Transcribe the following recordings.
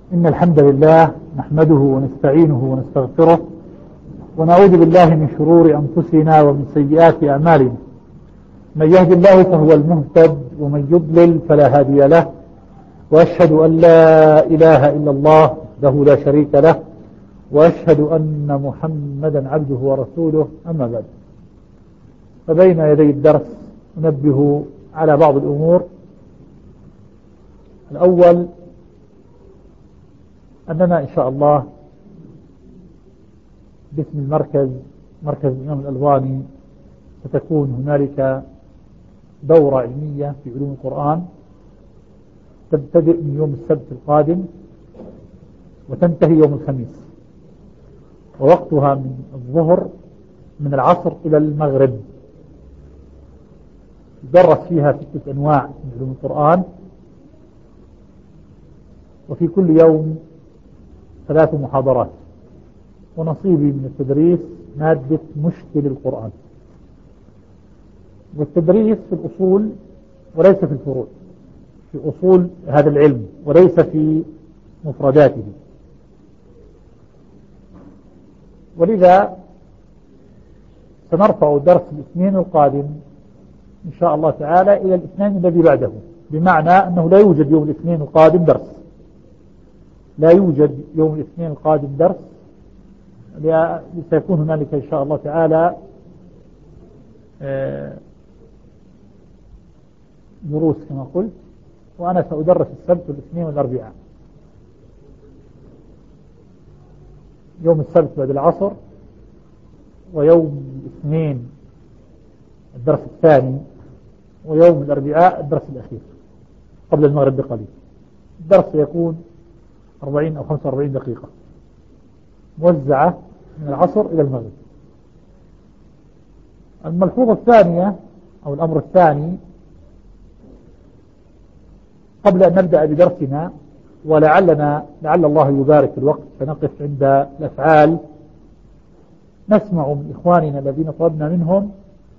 إن الحمد لله نحمده ونستعينه ونستغفره ونعوذ بالله من شرور أنفسنا ومن سيئات أعمالنا. من يهد الله فهو المهتد ومن يضلل فلا هادي له، وأشهد أن لا إله إلا الله وحده لا شريك له، وأشهد أن محمدا عبده ورسوله. أما بعد، فبين يدي الدرس ننبه على بعض الأمور. الأول أننا إن شاء الله باسم مركز الإمام الألباني ستكون هنالك دورة علمية في علوم القرآن تبتدئ من يوم السبت القادم وتنتهي يوم الخميس، ووقتها من الظهر من العصر إلى المغرب. يدرس فيها 6 أنواع من علوم القرآن، وفي كل يوم 3 محاضرات، ونصيبي من التدريس مادة مشكل القرآن، والتدريس في الأصول وليس في الفروع، في أصول هذا العلم وليس في مفرداته. ولذا سنرفع درس الاثنين القادم إن شاء الله تعالى إلى الاثنين الذي بعده، بمعنى أنه لا يوجد يوم الاثنين القادم درس، لا يوجد يوم الاثنين القادم درس، سيكون هنالك إن شاء الله تعالى دروس كما قلت، وأنا سأدرس السبت والاثنين والأربعاء. يوم السبت بعد العصر، ويوم الاثنين الدرس الثاني، ويوم الأربعاء الدرس الأخير قبل المغرب بقليل. الدرس سيكون 40 أو 45 دقيقة موزعة من العصر إلى المغرب. الملحوظة الثانية أو الأمر الثاني قبل أن نبدأ بدرسنا، لعل الله يبارك في الوقت، فنقف عند الأفعال. نسمع من إخواننا الذين طلبنا منهم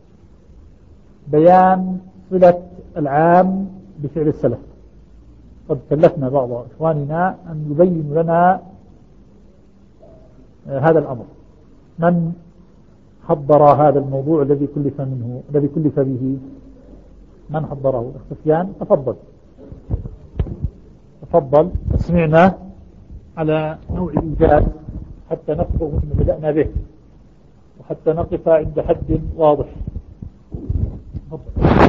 بيان صلة العام بفعل السلف. قد كلفنا بعض إخواننا أن يبين لنا هذا الأمر. من حضر هذا الموضوع الذي كلف به؟ من حضره؟ سفيان، تفضل. سمعنا على نوع الإنجاز حتى نفرغ مما بدأنا به، وحتى نقف عند حد واضح. تفضل.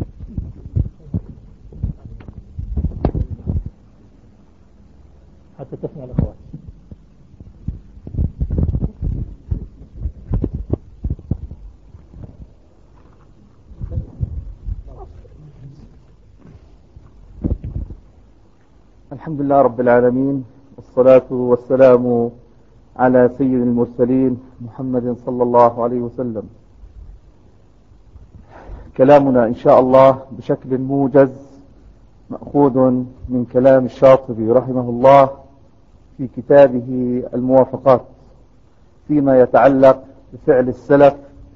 حتى تسمع الأخوات. الحمد لله رب العالمين، والصلاة والسلام على سيد المرسلين محمد صلى الله عليه وسلم. كلامنا إن شاء الله بشكل موجز مأخوذ من كلام الشاطبي رحمه الله في كتابه الموافقات فيما يتعلق بفعل السلف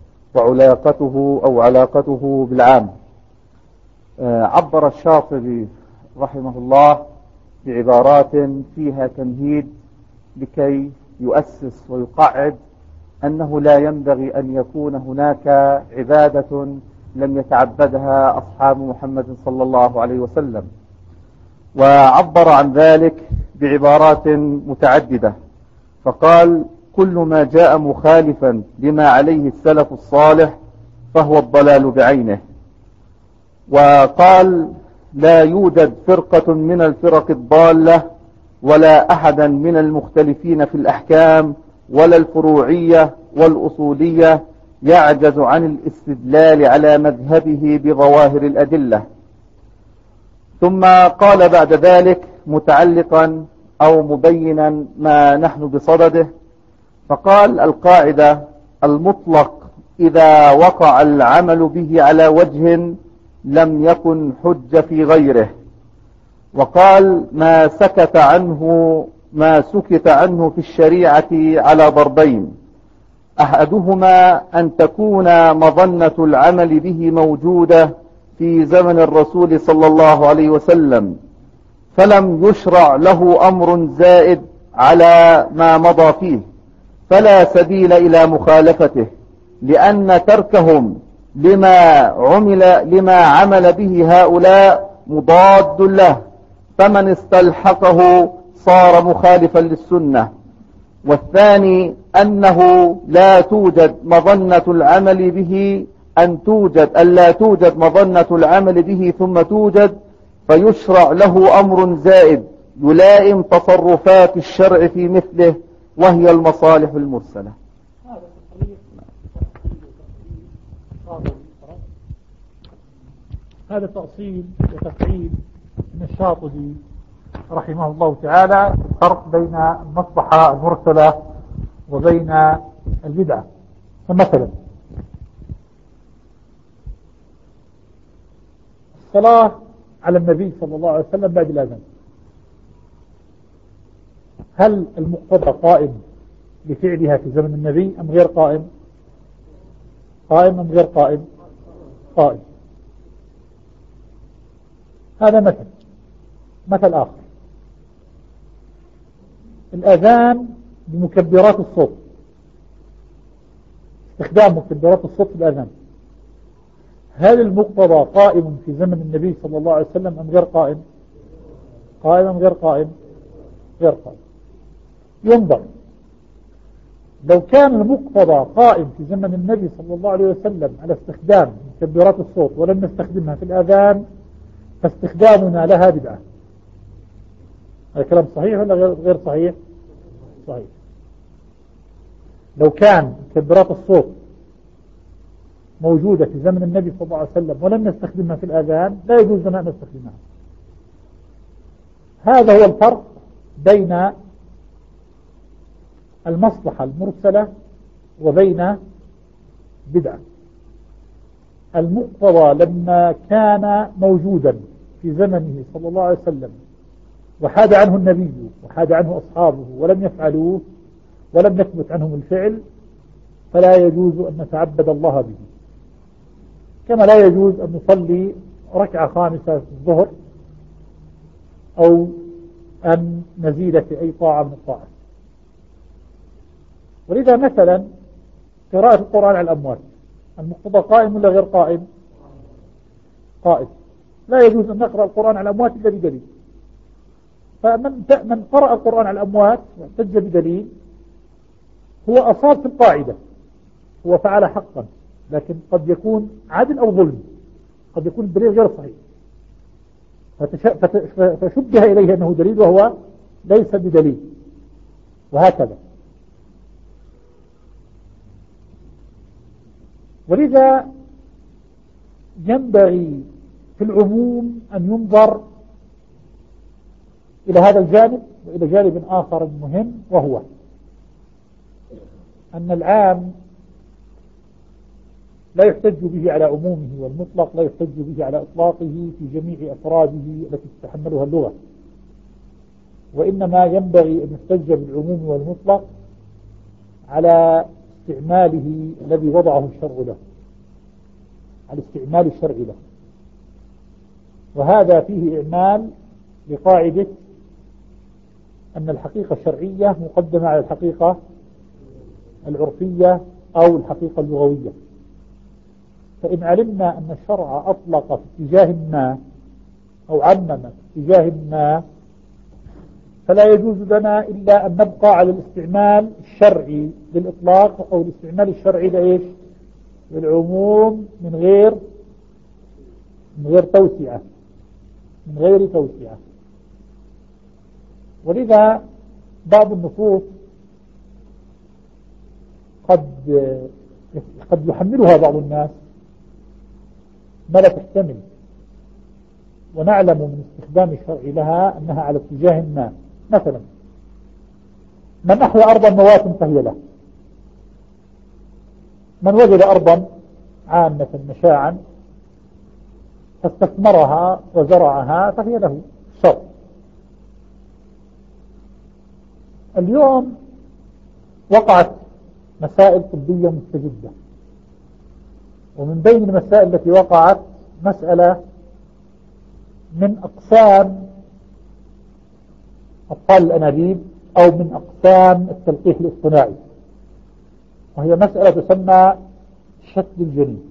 وعلاقته بالعام. عبر الشاطبي رحمه الله بعبارات فيها تمهيد لكي يؤسس ويقعد أنه لا ينبغي أن يكون هناك عبادة لم يتعبدها أصحاب محمد صلى الله عليه وسلم، وعبر عن ذلك بعبارات متعددة، فقال: كل ما جاء مخالفا لما عليه السلف الصالح فهو الضلال بعينه. وقال: لا يوجد فرقة من الفرق الضالة ولا أحدا من المختلفين في الأحكام ولا الفروعية والأصولية يعجز عن الاستدلال على مذهبه بظواهر الأدلة. ثم قال بعد ذلك متعلقا أو مبينا ما نحن بصدده، فقال: القاعدة المطلق إذا وقع العمل به على وجه لم يكن حجة في غيره. وقال: ما سكت عنه في الشريعة على ضربين: أحدهما أن تكون مظنة العمل به موجودة في زمن الرسول صلى الله عليه وسلم، فلم يشرع له أمر زائد على ما مضى فيه، فلا سبيل إلى مخالفته، لأن تركهم لما عمل به هؤلاء مضاد له، فمن استلحقه صار مخالفا للسنة. والثاني أنه لا توجد مظنة العمل به ألا توجد مظنة العمل به ثم توجد، فيشرع له أمر زائد يلائم تصرفات الشرع في مثله، وهي المصالح المرسلة. هذا تأصيل وتفعيل من الشاطبي رحمه الله تعالى، الفرق بين المصلحة المرسلة وبين البدعة. فمثلا الصلاة على النبي صلى الله عليه وسلم بعد الأذان، هل المقتضى قائم بفعلها في زمن النبي أم غير قائم؟ قائم أم غير قائم؟ قائم. هذا مثل آخر، الأذان بمكبرات الصوت، استخدام مكبرات الصوت في الأذان، هل المقتضى قائم في زمن النبي صلى الله عليه وسلم أم غير قائم؟ قائم أم غير قائم؟ غير قائم. ينظر، لو كان المقتضى قائم في زمن النبي صلى الله عليه وسلم على استخدام مكبرات الصوت ولم نستخدمها في الأذان، فاستخدامنا لها بدعة. هذا كلام صحيح ولا غير صحيح؟ صحيح. لو كان مكبرات الصوت موجودة في زمن النبي صلى الله عليه وسلم ولم نستخدمها في الأذان، لا يجوز لنا أن نستخدمها. هذا هو الفرق بين المصلحة المرسلة وبين بدعة. المقتضى لما كان موجودا في زمنه صلى الله عليه وسلم وحاد عنه النبي وحاد عنه أصحابه ولم يفعلوه ولم يثبت عنهم الفعل، فلا يجوز أن نتعبد الله به، كما لا يجوز أن نصلي ركعة خامسة في الظهر أو أن نزيد في أي طاعة من الطاعات. ولذا مثلا قراءة القرآن على الأموات، المقتضى قائم ولا غير قائم؟ قائم. لا يجوز أن نقرأ القرآن على الأموات إلا بدليل. فمن قرأ القرآن على الأموات واحتج بدليل هو أصاب في القاعدة، هو فعل حقا، لكن قد يكون عدل أو ظلم، قد يكون الدليل غير صحيح فشبه إليه أنه دليل وهو ليس بدليل، وهكذا. ولذا ينبغي في العموم أن ينظر إلى هذا الجانب وإلى جانب آخر مهم، وهو أن العام لا يحتج به على عمومه، والمطلق لا يحتج به على إطلاقه في جميع أفراده التي تتحملها اللغة، وإنما ينبغي أن يحتج بالعموم والمطلق على استعماله الذي وضعه الشرع له، على استعمال الشرع له. وهذا فيه إعمال لقاعدة أن الحقيقة الشرعية مقدمة على الحقيقة العرفية أو الحقيقة اللغوية. فإن علمنا أن الشرع أطلق في اتجاه ما أو عمم في اتجاه ما، فلا يجوز لنا إلا أن نبقى على الاستعمال الشرعي للإطلاق أو الاستعمال الشرعي لإيش؟ للعموم من غير توسعة، من غير توسعة. ولذا بعض النصوص قد يحملها بعض الناس ما لا تحتمل، ونعلم من استخدام الشرع لها أنها على اتجاه ما. مثلا من أحيا أرضا موات فهي له، من وجد أرضا عامة مشاعا فاستثمرها وزرعها فهي له شر. اليوم وقعت مسائل طبية مستجدة، ومن بين المسائل التي وقعت مسألة من أقسام أطفال الأنابيب أو من أقسام التلقيح الاصطناعي، وهي مسألة تسمى شتل الجنين.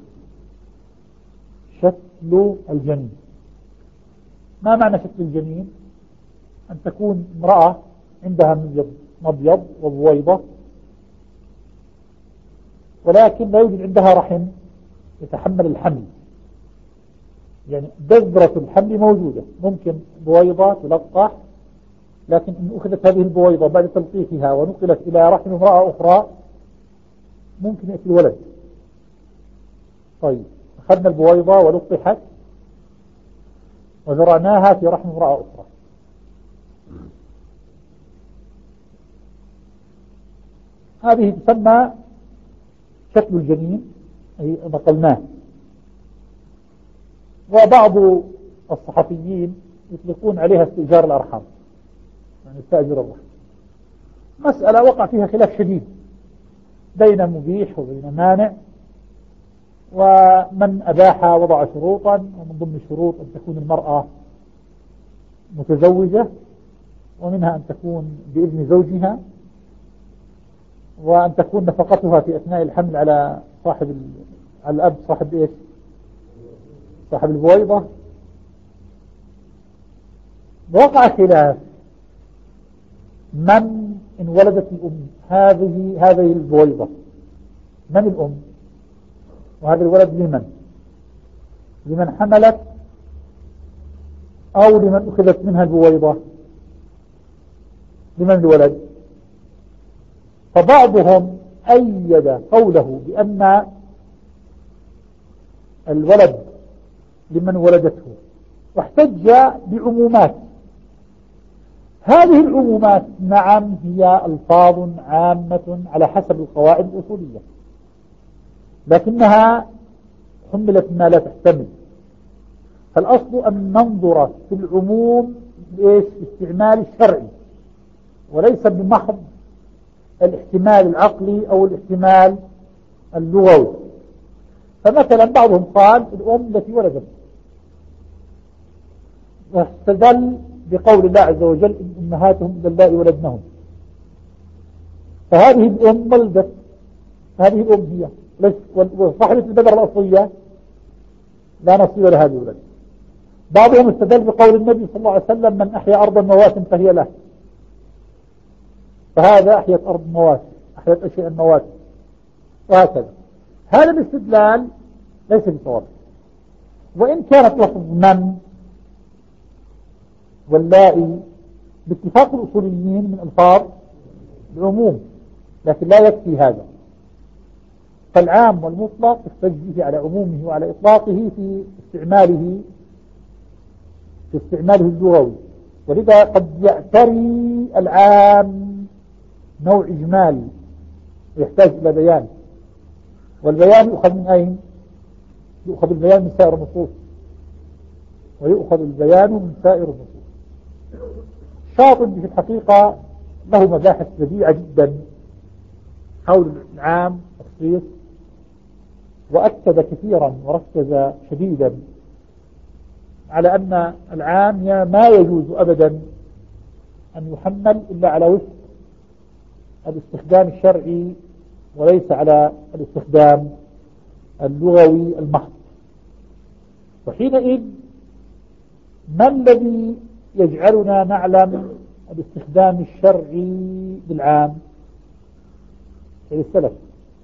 شتل الجنين، ما معنى شتل الجنين؟ أن تكون امرأة عندها مبيض وبويضة، ولكن لا يوجد عندها رحم يتحمل الحمل، يعني بذرة الحمل موجودة، ممكن بويضة تلقح، لكن إن أخذت هذه البويضة بعد تلقيحها ونقلت إلى رحم امرأة أخرى ممكن يأتي الولد. طيب، أخذنا البويضة ولقحت وزرعناها في رحم امرأة أخرى، هذه تسمى شكل الجنين، أي نقلناه. وبعض الصحفيين يطلقون عليها استئجار الأرحام، يعني استأجر الرحم. مسألة وقع فيها خلاف شديد بين مبيح وبين مانع، ومن أباح وضع شروطا، ومن ضمن الشروط أن تكون المرأة متزوجة، ومنها أن تكون بإذن زوجها، وأن تكون نفقتها في أثناء الحمل على على الأب صاحب إيش؟ صاحب البويضة. وقع خلاف من إن ولدت الأم هذه البويضة، من الأم؟ وهذا الولد لمن حملت أو لمن أخذت منها البويضة؟ لمن الولد؟ فبعضهم أيد قوله بأن الولد لمن ولدته، واحتج بعمومات. هذه العمومات نعم هي ألفاظ عامة على حسب القواعد الأصولية، لكنها حملت ما لا تحتمل. فالأصل أن ننظر في العموم باستعمال الشرعي، وليس بمحض الاحتمال العقلي أو الاحتمال اللغوي. فمثلا بعضهم قال الأم التي ولدت، واستدل بقول الله عز وجل إن أمهاتهم اللائي ولدنهم، فهذه الأم ولدت، هذه الأم هي وصاحبة البذرة الأصلية لا نصيب لهذه الولد. بعضهم استدل بقول النبي صلى الله عليه وسلم من أحيا أرضا موات فهي له، فهذا أحيت أرض موات، أحيت أشياء الموات، وهكذا. هذا الاستدلال ليس بصواب، وإن كانت لفظ من واللائي باتفاق الأصوليين من ألفاظ العموم، لكن لا يكفي هذا. فالعام والمطلق يحتج به على عمومه وعلى إطلاقه في استعماله اللغوي. ولذا قد يعتري العام نوع إجمال ويحتاج إلى بيان، والبيان يؤخذ من أين؟ يؤخذ البيان من سائر النصوص، ويؤخذ البيان من سائر النصوص. الشاطبي في الحقيقة له مباحث بديعة جدا حول العام والخصيص، وأكد كثيرا وركز شديدا على أن العام ما يجوز أبدا أن يحمل إلا على وفق الاستخدام الشرعي وليس على الاستخدام اللغوي المحض. وحينئذ ما الذي يجعلنا نعلم الاستخدام الشرعي بالعام؟ فعل السلف،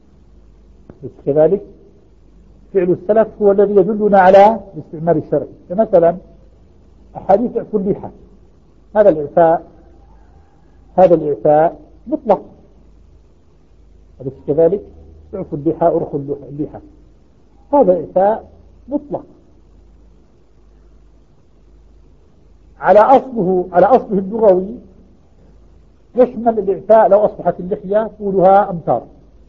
كذلك فعل السلف هو الذي يدلنا على الاستعمال الشرعي. فمثلا أحاديث اعفوا اللحى، هذا الإعفاء مطلق، أليس كذلك؟ اعفوا اللحى، أرخوا اللحى، هذا إعفاء مطلق على أصله اللغوي، يشمل الإعفاء لو أصبحت اللحية طولها أمتار.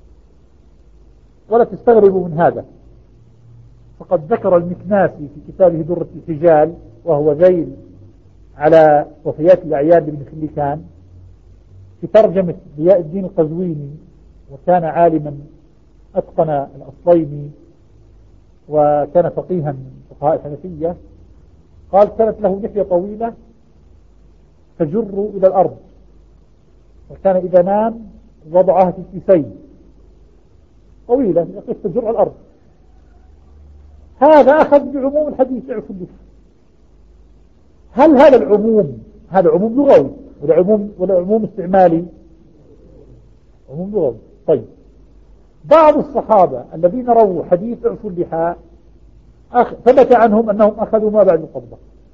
ولا تستغربوا من هذا، فقد ذكر المكناسي في كتابه درة الحجال، وهو ذيل على وفيات الأعيان بن خليكان، في ترجمة ضياء الدين القزويني، وكان عالما أتقن الأصلين وكان فقيها من فقهاء الحنفية. قال كانت له لحية طويلة تجر إلى الأرض، وكان إذا نام وضعها في كيسين طويلة يقف تجر على الأرض. هذا أخذ بعموم الحديث يعرف اللفة. هل هذا العموم هذا عموم لغوي ولا عموم استعمالي؟ عموم لغوي. طيب، بعض الصحابة الذين رووا حديث اعف اللحى ثبت عنهم أنهم أخذوا ما بعد القبضة.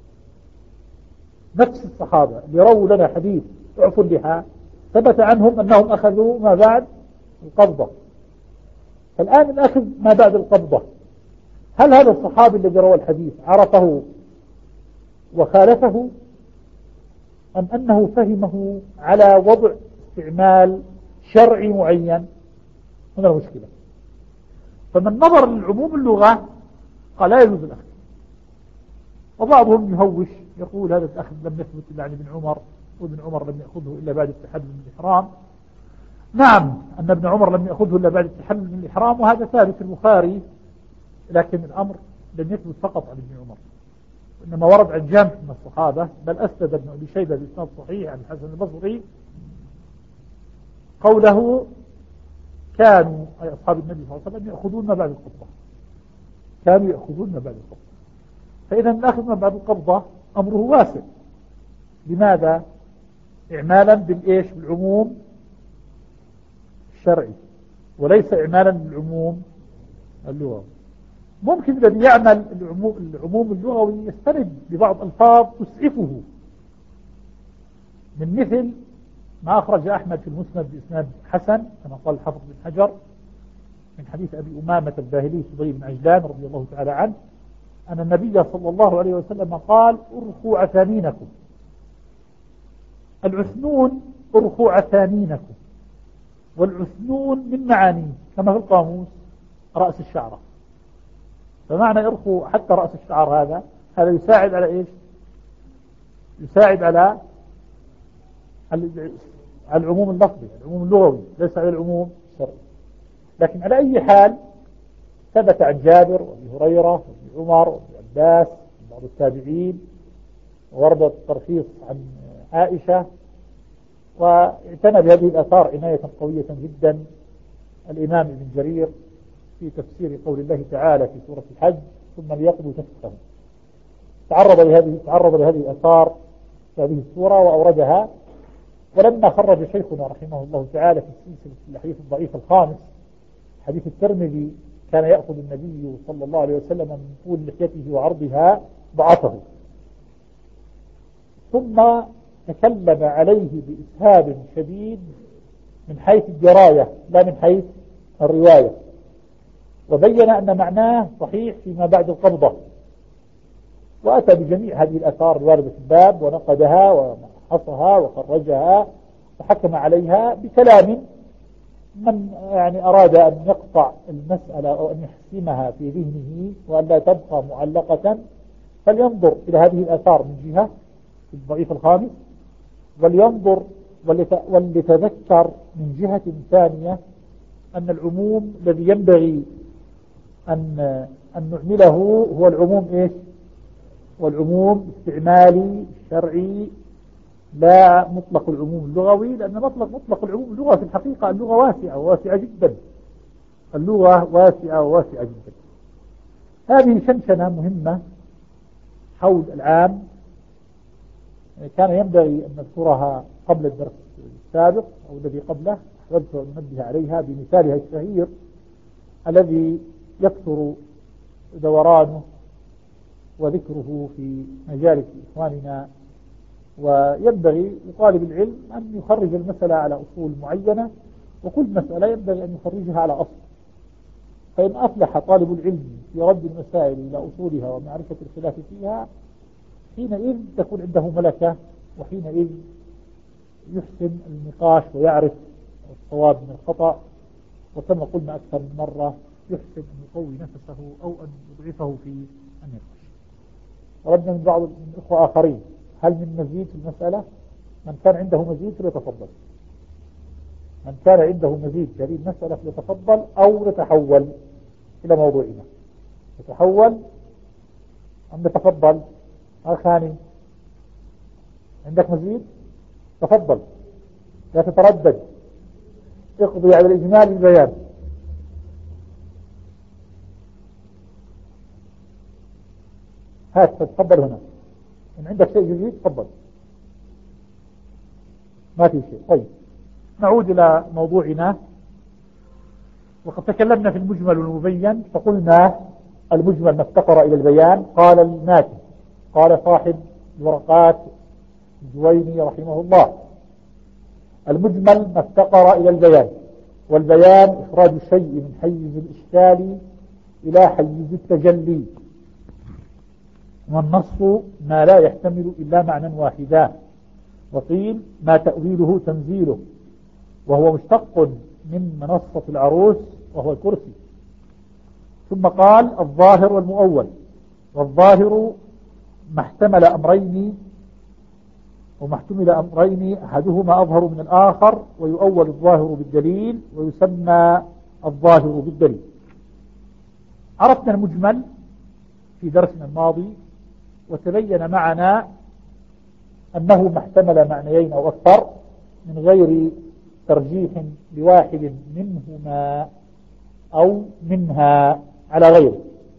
نفس الصحابة اللي رووا لنا حديث اعف اللحى ثبت عنهم أنهم أخذوا ما بعد القبضة. فالآن الأخذ ما بعد القبضة، هل هذا الصحابي الذي روى الحديث عرفه وخالفه، أم أنه فهمه على وضع استعمال شرعي معين؟ هنا المشكلة. فمن نظر للعموم اللغة قال لا يجوز الأخذ، وبعضهم يهوش يقول هذا الأخذ لم يثبت إلا عن ابن عمر، وابن عمر لم يأخذه إلا بعد التحلل من الإحرام. نعم، أن ابن عمر لم يأخذه إلا بعد التحلل من الإحرام، وهذا ثابت في البخاري، لكن الأمر لم يثبت فقط عن ابن عمر، إنما ورد عن جامع من الصحابة، بل أسند ابن أبي شيبة بإسناد صحيح عن الحسن البصري قوله كانوا أي أصحاب النبي صلى الله عليه وسلم يأخذون ما بعد القبضة، كانوا يأخذون ما بعد القبضة. فإذا الأخذ ما بعد القبضة أمره واسع. لماذا؟ إعمالا بالإيش؟ بالعموم الشرعي، وليس إعمالا بالعموم اللغوي. ممكن الذي يعمل العموم اللغوي يستند ببعض ألفاظ تسعفه، من مثل ما أخرج أحمد في المسند بإسناد حسن كما قال الحافظ بن حجر من حديث أبي أمامة الباهلي صدي بن عجلان رضي الله تعالى عنه أن النبي صلى الله عليه وسلم قال أرخوا عثامينكم. العثنون أرخوا عثامينكم، والعثنون من معانيه كما في القاموس رأس الشعرة. فمعنى ارخوا حتى رأس الشعر هذا يساعد على إيش؟ يساعد على العموم اللفظي، العموم اللغوي، ليس على العموم الشرعي. لكن على أي حال ثبت عن جابر وابي هريرة وابن عمر وابن عباس وبعض التابعين، وورد الترخيص عن عائشة، واعتنى بهذه الآثار عناية قوية جدا الإمام ابن جرير في تفسير قول الله تعالى في سورة الحج ثم ليقضوا تفسهم. تعرض لهذه الآثار في هذه السورة وأوردها. ولما خرج شيخنا رحمه الله تعالى في سلسلة الحديث الضعيف الخامس حديث الترمذي كان يأخذ النبي صلى الله عليه وسلم من طول لحيته وعرضها ضعفه، ثم تكلم عليه بإسهاب شديد من حيث الدراية لا من حيث الرواية، وبين أن معناه صحيح فيما بعد القبضة، وأتى بجميع هذه الآثار الواردة في الباب ونقدها ومحصها وخرجها وحكم عليها بكلام من أراد أن يقطع المسألة أو أن يحسمها في ذهنه وأن لا تبقى معلقة، فلينظر إلى هذه الآثار من جهة في الضعيف الخامس، ولينظر وليتذكر من جهة ثانية أن العموم الذي ينبغي أن نعمله هو العموم إيش؟ والعموم استعمالي شرعي لا مطلق العموم اللغوي، لأن مطلق العموم اللغة في الحقيقة اللغة واسعة جدا، اللغة واسعة جدا. هذه شنشنة مهمة حول العام كان ينبغي أن نذكرها قبل الدرس السابق أو الذي قبله، أحببت أن ننبه عليها بمثالها الشهير الذي يكثر دورانه وذكره في مجالس إخواننا. وينبغي لطالب العلم أن يخرج المسألة على أصول معينة، وكل مسألة ينبغي أن يخرجها على أصل، فإن أفلح طالب العلم في رد المسائل إلى أصولها ومعرفة الخلاف فيها حينئذ تكون عنده ملكة، وحينئذ يحسن النقاش ويعرف الصواب من الخطأ، وكما قلنا أكثر من مرة يحسن أن يقوي نفسه أو أن يضعفه في النقاش. وردنا من بعض الإخوة آخرين هل من مزيد في المسألة؟ من كان عنده مزيد فليتفضل، من كان عنده مزيد في هذه المسألة فليتفضل أو نتحول إلى موضوعنا. نتحول أم نتفضل؟ الخاني عندك مزيد؟ تفضل، لا تتردد، اقضي على الإجمال بالبيان. هات تفضل هنا، إن عندك شيء جديد تفضل. ما في شيء. طيب نعود إلى موضوعنا. وقد تكلمنا في المجمل والمبين، فقلنا المجمل ما افتقر إلى البيان. قال الماتن، قال صاحب الورقات الجويني رحمه الله: المجمل ما افتقر إلى البيان، والبيان إخراج الشيء من حيز الإشكال إلى حيز التجلي، والنص ما لا يحتمل إلا معنى واحدا. وقيل ما تأويله تنزيله، وهو مشتق من منصة العروس وهو الكرسي. ثم قال الظاهر والمؤول، والظاهر ما احتمل أمرين وما احتمل أمرين أحدهما أظهر من الآخر، ويؤول الظاهر بالدليل ويسمى الظاهر بالدليل. عرفنا المجمل في درسنا الماضي، وتبين معنا أنه ما احتمل معنيين أو أكثر من غير ترجيح لواحد منهما أو منها على غيره.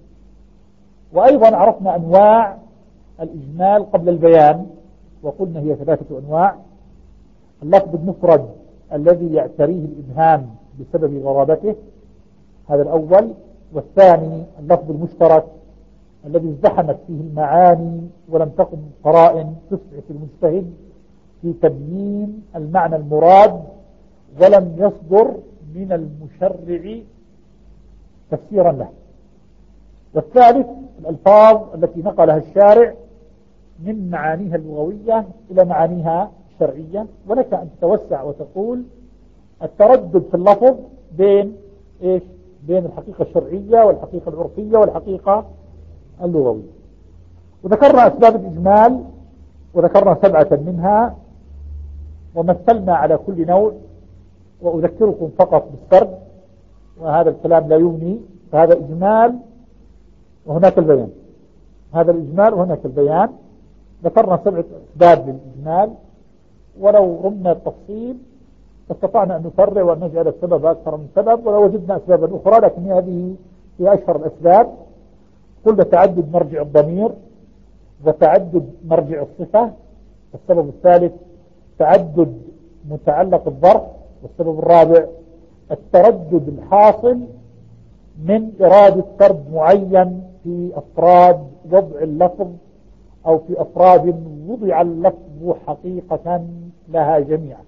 وأيضا عرفنا أنواع الإجمال قبل البيان، وقلنا هي 3 أنواع: اللفظ المفرد الذي يعتريه الإبهام بسبب غرابته، هذا الأول. والثاني اللفظ المشترك الذي ازدحمت فيه المعاني ولم تقم قرائن تسعف المجتهد في تبيين المعنى المراد، ولم يصدر من المشرع تفسيرا له. والثالث الألفاظ التي نقلها الشارع من معانيها اللغوية إلى معانيها الشرعية. ولك أن تتوسع وتقول التردد في اللفظ بين إيش؟ بين الحقيقة الشرعية والحقيقة العرفية والحقيقة اللغوية. وذكرنا أسباب الإجمال، وذكرنا 7 منها، ومثلنا على كل نوع. وأذكركم فقط بالسرد، وهذا الكلام لا يغني، فهذا إجمال وهناك البيان، هذا الإجمال وهناك البيان. ذكرنا 7 أسباب للإجمال، ولو رمنا التفصيل استطعنا أن نفرع وأن نجعل السبب أكثر من سبب، ولو وجدنا أسبابا أخرى، لكن هذه هي أشهر الأسباب. قلنا تعدد مرجع الضمير وتعدد مرجع الصفة. السبب الثالث تعدد متعلق الظرف. والسبب الرابع التردد الحاصل من إرادة فرد معين في أفراد وضع اللفظ، أو في أفراد وضع اللفظ حقيقة لها جميعا.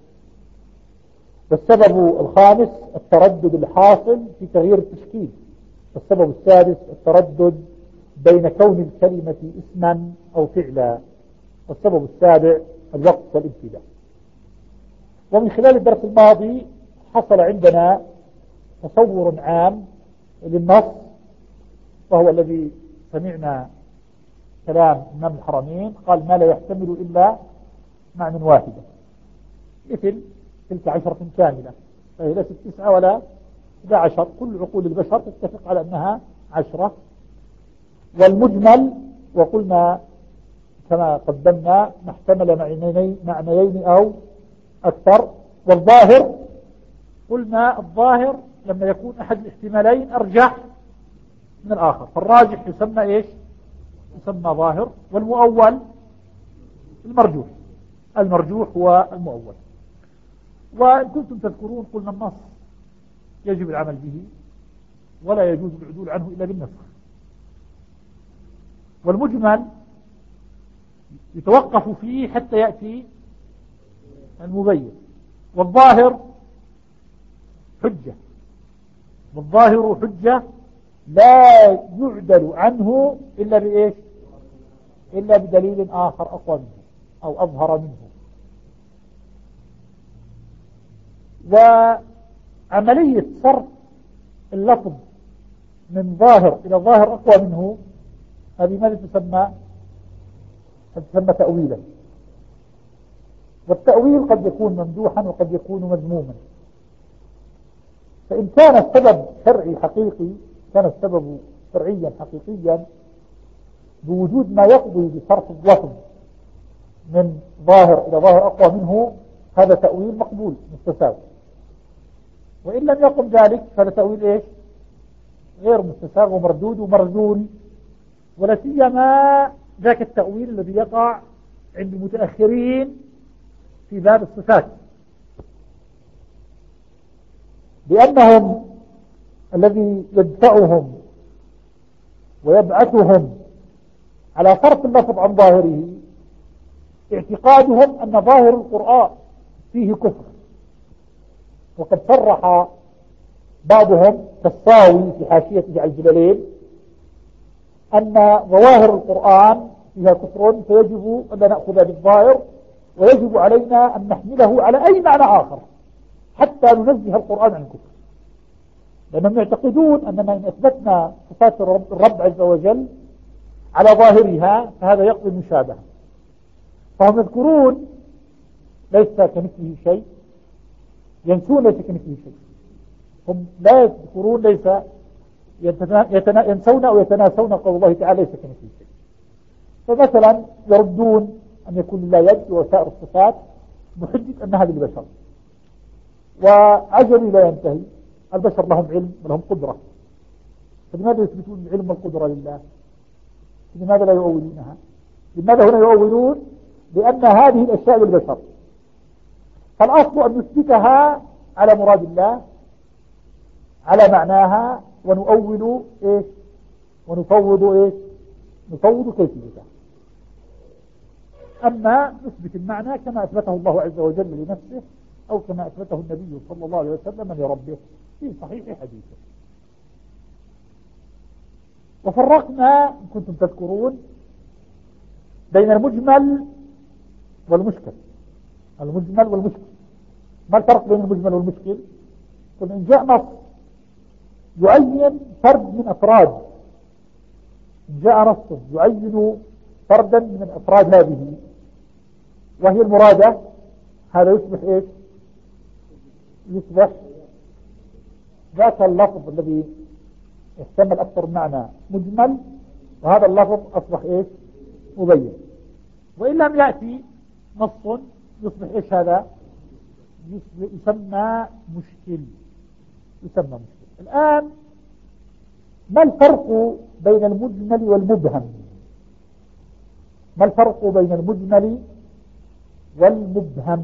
والسبب الخامس التردد الحاصل في تغيير التشكيل. والسبب السادس التردد بين كون الكلمة اسما أو فعلا. والسبب السابع الوقت والابتداء. ومن خلال الدرس الماضي حصل عندنا تصور عام للنص، وهو الذي سمعنا كلام إمام الحرمين، قال ما لا يحتمل إلا معنى واحدة، مثل تلك 10 كاملة، فهي ليست 9 ولا 11. كل عقول البشر تتفق على أنها 10. والمجمل وقلنا كما قدمنا ما احتمل معنيين أو أكثر. والظاهر قلنا الظاهر لما يكون أحد الاحتمالين أرجح من الآخر، فالراجح يسمى إيش؟ يسمى ظاهر. والمؤول المرجوح، المرجوح هو المؤول. وإن كنتم تذكرون قلنا النص يجب العمل به ولا يجوز العدول عنه إلا بالنسخ. والمجمل يتوقف فيه حتى يأتي المبين. والظاهر حجة، والظاهر حجة لا يعدل عنه إلا بإيش؟ إلا بدليل آخر أقوى منه أو أظهر منه. وعملية صرف اللفظ من ظاهر إلى ظاهر أقوى منه، هذه ماذا تسمى؟ تسمى تأويلا. والتأويل قد يكون ممدوحا وقد يكون مذموما. فإن كان السبب شرعي حقيقي، كان السبب شرعيا حقيقيا بوجود ما يقضي بصرف اللفظ من ظاهر إلى ظاهر أقوى منه، هذا تأويل مقبول مستساغ. وإن لم يقم ذلك فهذا تأويل إيش؟ غير مستساغ ومردود ومرذول، ولا سيما ذاك التأويل الذي يقع عند المتأخرين في باب الصفات، لأنهم الذي يدفعهم ويبعثهم على صرف اللفظ عن ظاهره اعتقادهم أن ظاهر القرآن فيه كفر. وقد صرح بعضهم كالصاوي في حاشيته على الجلالين أن ظواهر القرآن فيها كفر، فيجب أن نأخذ بالظاهر، ويجب علينا أن نحمله على أي معنى آخر حتى ننزه القرآن عن الكفر، لأنهم يعتقدون أننا إن أثبتنا صفات الرب عز وجل على ظاهرها فهذا يقضي المشابهة. فهم يذكرون ليس كمثله شيء، ينسون ليس كمثله شيء. هم لا يذكرون ليس ينسون أو يتناسون قول الله تعالى ليس كمثله شيء. فمثلا يردون أن يكون لله يد وسائر الصفات بحجة أن هذا البشر، وعجل لا ينتهي. البشر لهم علم ولهم قدرة، فلماذا يثبتون العلم والقدرة لله؟ لماذا لا يؤولونها؟ لماذا هنا يؤولون؟ لأن هذه الأشياء للبشر، فالأصل أن نثبتها على مراد الله على معناها، ونؤول إيش؟ ونفوض إيش؟ نفوض كيفيتها. أما نثبت المعنى كما أثبته الله عز وجل لنفسه، أو كما أثبته النبي صلى الله عليه وسلم لربه في صحيح حديثه. وفرقنا إن كنتم تذكرون بين المجمل والمشكل. المجمل والمشكل، ما الفرق بين المجمل والمشكل؟ قل إن جاء نص يعين فرد من أفراد، إن جاء نص يعين فردا من أفراد هذه وهي المرادة، هذا يصبح إيش؟ يصبح ذاك اللفظ الذي يحتمل أكثر معنى مجمل، وهذا اللفظ أصبح إيش؟ مبين. وإن لم يأتي نص يصبح إيش؟ هذا يسمى مشكل. يسمى مشكل. الآن ما الفرق بين المجمل والمبهم؟ ما الفرق بين المجمل والمبهم؟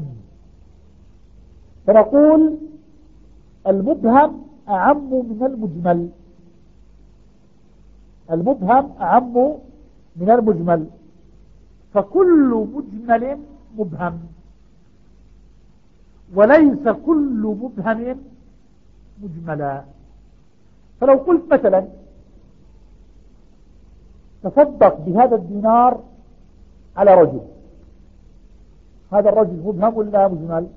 فنقول المبهم أعم من المجمل. المبهم أعم من المجمل، فكل مجمل مبهم، وليس كل مبهم مجملا. فلو قلت مثلا تصدق بهذا الدينار على رجل، هذا الرجل مبهم ولا مجمل؟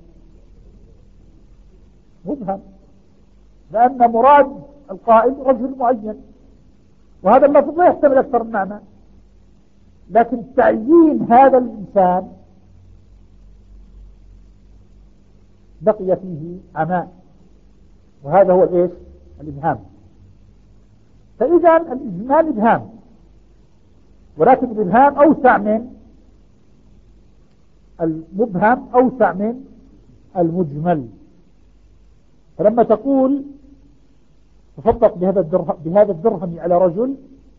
مبهم، لأن مراد القائل رجل معين، وهذا اللفظ لا يحتمل أكثر من معنى. لكن تعيين هذا الإنسان بقي فيه عماء، وهذا هو الإيش؟ الإبهام. فإذا الإجمال إبهام، ولكن الإبهام أوسع من المبهم، أوسع من المجمل. فلما تقول تصدق بهذا الدرهم على رجل،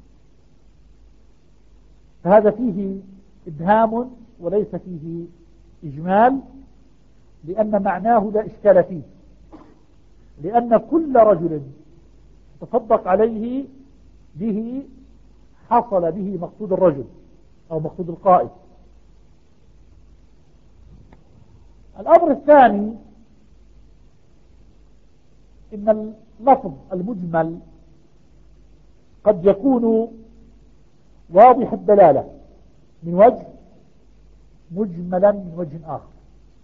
فهذا فيه إبهام وليس فيه إجمال، لأن معناه لا إشكال فيه، لأن كل رجل تصدق عليه به حصل به مقصود الرجل أو مقصود القائد. الأمر الثاني إن اللفظ المجمل قد يكون واضح الدلالة من وجه، مجملا من وجه آخر.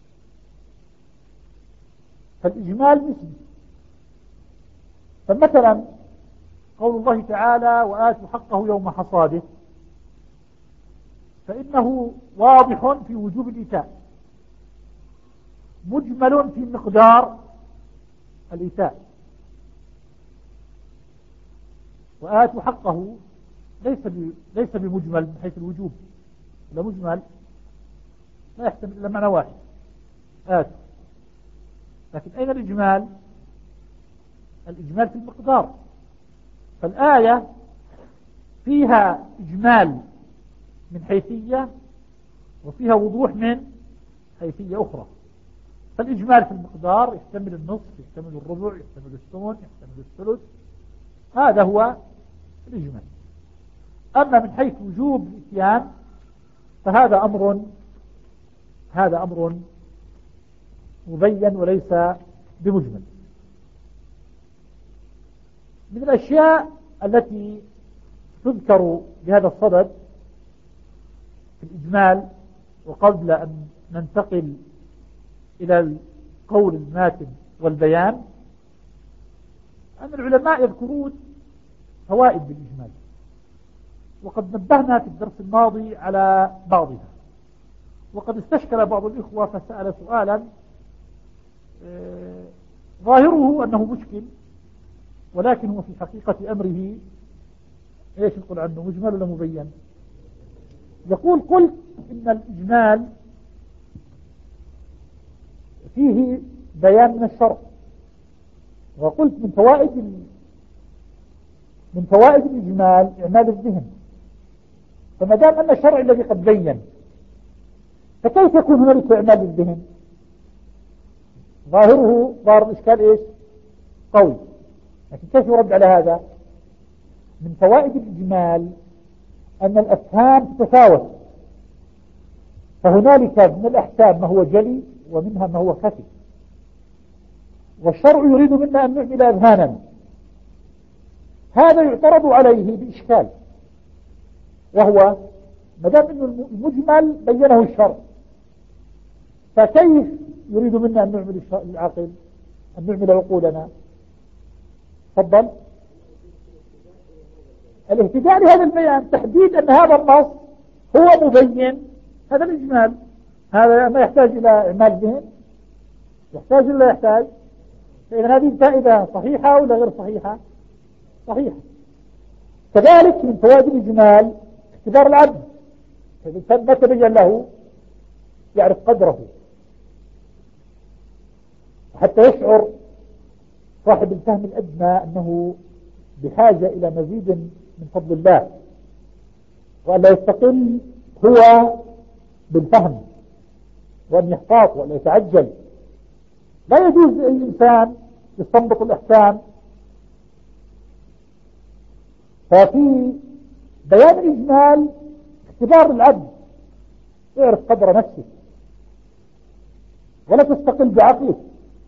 فالإجمال نسبي. فمثلا قول الله تعالى وآتوا حقه يوم حصاده، فإنه واضح في وجوب الإيتاء، مجمل في مقدار الإيتاء. وآتوا حقه ليس بمجمل من حيث الوجوب، لا مجمل، لا يحتمل إلا معنى واحد آت. لكن أين الإجمال؟ الإجمال في المقدار. فالآية فيها إجمال من حيثية وفيها وضوح من حيثية أخرى. فالإجمال في المقدار يحتمل النصف، يحتمل الربع، يحتمل الثمن، يحتمل الثلث، هذا هو الإجمال. أما من حيث وجوب الإتيان فهذا أمر مبين وليس بمجمل. من الأشياء التي تذكر بهذا الصدد في الإجمال، وقبل أن ننتقل إلى القول الماتن والبيان، أن العلماء يذكرون فوائد بالإجمال، وقد نبهنا في الدرس الماضي على بعضها. وقد استشكل بعض الإخوة فسأل سؤالا ظاهره أنه مشكل، ولكن هو في حقيقة أمره ايش نقول عنه، مجمل ولا مبين؟ يقول قلت إن الإجمال فيه بيان من الشرع، وقلت من فوائد الإجمال إعمال الذهن. فما دام أن الشرع الذي قد بين، فكيف يكون هنالك إعمال الذهن؟ ظاهر الإشكال إيش؟ قوي، لكن كيف يرد على هذا؟ من فوائد الإجمال أن الأفهام تتفاوت، فهنالك من الأحكام ما هو جلي ومنها ما هو خفي، والشرع يريد منا أن نعمل أذهانا. هذا يعترض عليه بإشكال، وهو ما دام أنه المجمل بينه الشرع، فكيف يريد منا أن نعمل العقل، أن نعمل عقولنا؟ تفضل. الاهتداء لهذا البيان، تحديد أن هذا النص هو مبين، هذا الإجمال. هذا ما يحتاج إلى إعمال ذهن، يحتاج إلا يحتاج. فإذا هذه الفائدة صحيحة ولا غير صحيحة؟ صحيحة. كذلك من فوائد الإجمال اختبار العبد، فالإنسان ما تبين له يعرف قدره، حتى يشعر صاحب الفهم الأدنى أنه بحاجة إلى مزيد من فضل الله، وأن لا يستقل هو بالفهم، وأن يحتاط وأن يتعجل. لا يجوز لأي إنسان يستنبط الأحكام. ففي بيان الإجمال اختبار العبد، يعرف قدر نفسه ولا تستقل بعقله.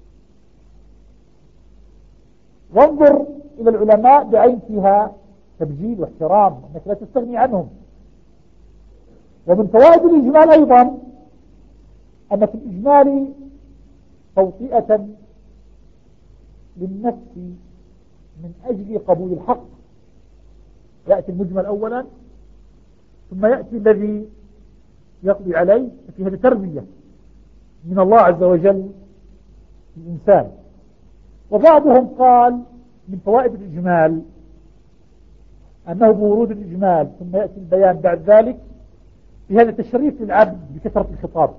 وانظر إلى العلماء بعين فيها تبجيل واحترام، أنك لا تستغني عنهم. ومن فوائد الإجمال أيضا أن في الإجمال توطئة للنفس من أجل قبول الحق. يأتي المجمل أولا، ثم يأتي الذي يقضي عليه. في هذه تربية من الله عز وجل للإنسان. وبعضهم قال من فوائد الإجمال أنه بورود الإجمال ثم يأتي البيان بعد ذلك، في هذا تشريف للعبد بكثرة الخطاب،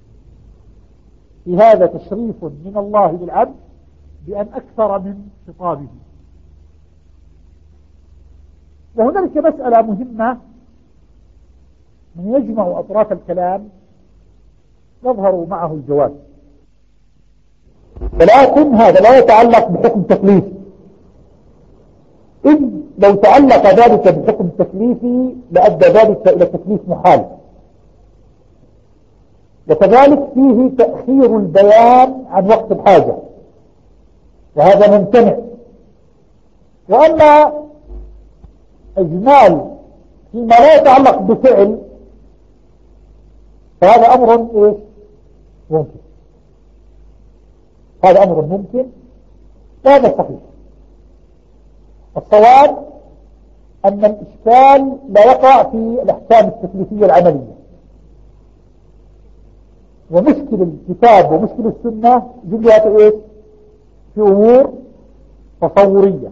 في هذا تشريف من الله للعبد بأن أكثر من خطابه. وهنالك مسألة مهمة من يجمع أطراف الكلام يظهر معه الجواب، ولكن هذا لا يتعلق بحكم تكليفي، إذ لو تعلق ذلك بحكم تكليفي لأدى ذلك إلى تكليف محال. وكذلك فيه تأخير البيان عن وقت الحاجة، وهذا ممتنع. وأما إجمال فيما لا يتعلق بفعل فهذا أمر ممكن، هذا أمر ممكن، وهذا صحيح. الصواب أن الإشكال لا يقع في الأحكام التكليفية العملية، ومشكل الكتاب ومشكل السنة جلها في أمور تصورية،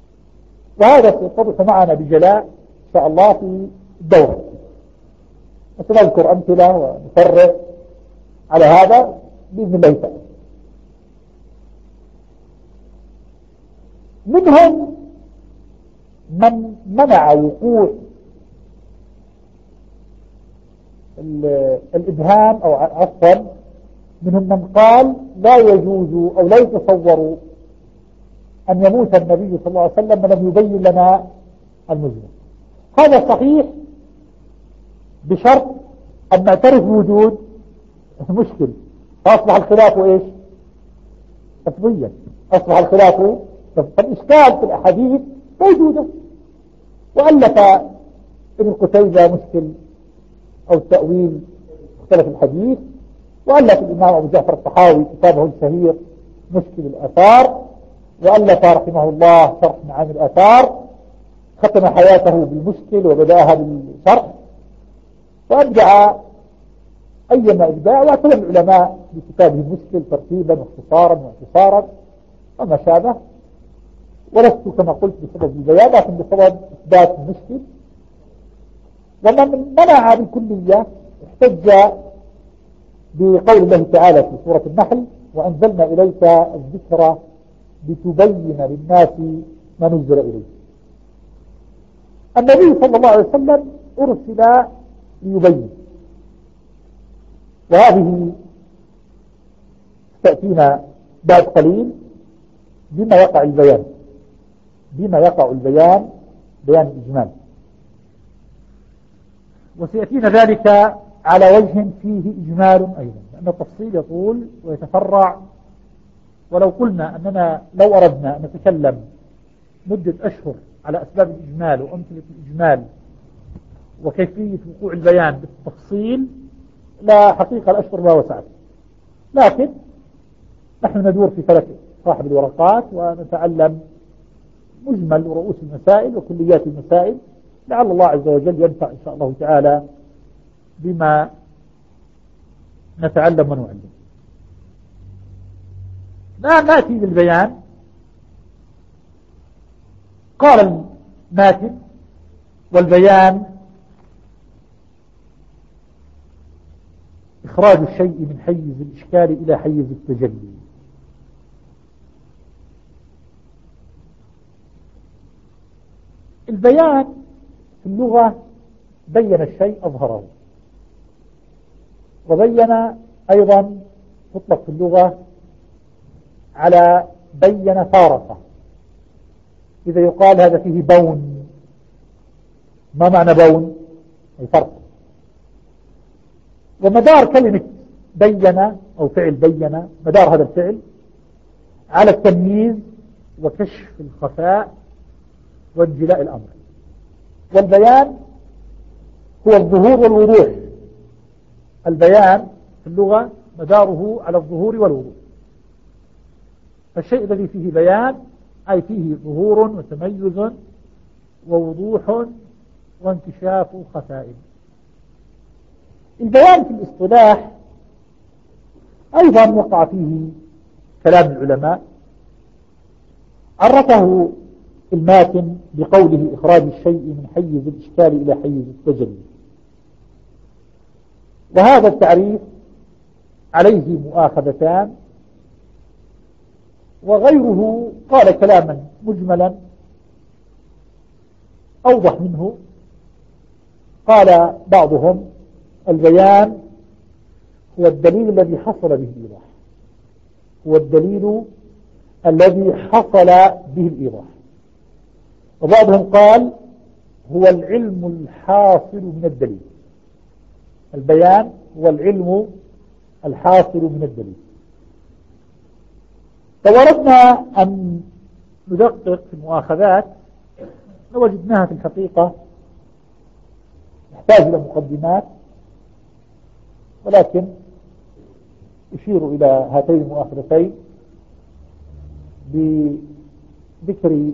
وهذا سيتضح معنا بجلاء إن شاء الله في الدورة. وسنذكر أمثلة ونفرق على هذا بإذن الله تعالى. منهم من منع وقوع الإبهام أو عفوا منهم من قال لا يجوز أو لا يتصور أن يموت النبي صلى الله عليه وسلم ولم يبين لنا المجرم. هذا صحيح بشرط أن نعترف بوجود مشكل، فأصبح الخلاف إيش؟ تفضيا، أصبح الخلاف فالإشكال في الأحاديث موجودة. وألف ابن قتيبة مشكل أو التأويل مختلف الحديث، وألف الإمام أبو جعفر الطحاوي كتابه الشهير مشكل الآثار، وألف رحمه الله شرح معاني الآثار، ختم حياته بالمشكل وبدأها بالشرح، وأبدع أيما إبداع، واعتنى العلماء بكتابه المشكل ترتيبا واختصارا واعتصارا وما شابه. ولست كما قلت بسبب البيان لكن بسبب إثبات المشكل. ومن منع بالكلية احتج بقول الله تعالى في سورة النحل وأنزلنا إليك الذكر لتبين للناس ما نزل إليه. النبي صلى الله عليه وسلم أرسل ليبين، وهذه تأتينا بعد قليل بما يقع البيان، بما يقع البيان بيان الإجمال، وسيأتينا ذلك على وجه فيه إجمال أيضا، لأن التفصيل يطول ويتفرع. ولو قلنا أننا لو أردنا أن نتكلم مدة أشهر على أسباب الإجمال وأمثلة الإجمال وكيفية وقوع البيان بالتفصيل، لا حقيقة الأشهر لا وسعت، لكن نحن ندور في فلك صاحب الورقات ونتعلم مجمل ورؤوس المسائل وكليات المسائل، لعل الله عز وجل ينفع إن شاء الله تعالى بما نتعلم ونعلم. لا نأتي بالبيان. قال الماتن والبيان إخراج الشيء من حيز الإشكال إلى حيز التجلي. البيان في اللغة بين الشيء أظهره، وبين أيضا تطلق في اللغة على بين فارقة. إذا يقال هذا فيه بون، ما معنى بون؟ أي فرق. ومدار كلمة بين أو فعل بين، مدار هذا الفعل على التمييز وكشف الخفاء وانجلاء الأمر. والبيان هو الظهور والوضوح. البيان في اللغة مداره على الظهور والوضوح، فالشيء الذي فيه بيان أي فيه ظهور وتميز ووضوح وانكشاف خفاء. البيان في الاصطلاح أيضا وقع فيه كلام العلماء، عرفه الماتن بقوله إخراج الشيء من حيز الإشكال إلى حيز التجلي، وهذا التعريف عليه مؤاخذتان، وغيره قال كلاما مجملا أوضح منه. قال بعضهم البيان هو الدليل الذي حصل به الإيضاح، هو الدليل الذي حصل به الإيضاح. وبعضهم قال هو العلم الحاصل من الدليل. البيان هو العلم الحاصل من الدليل. فوردنا أن ندقق في المؤاخذات لوجدناها في الحقيقة يحتاج إلى مقدمات، ولكن أشير إلى هاتين المؤاخذتين بذكر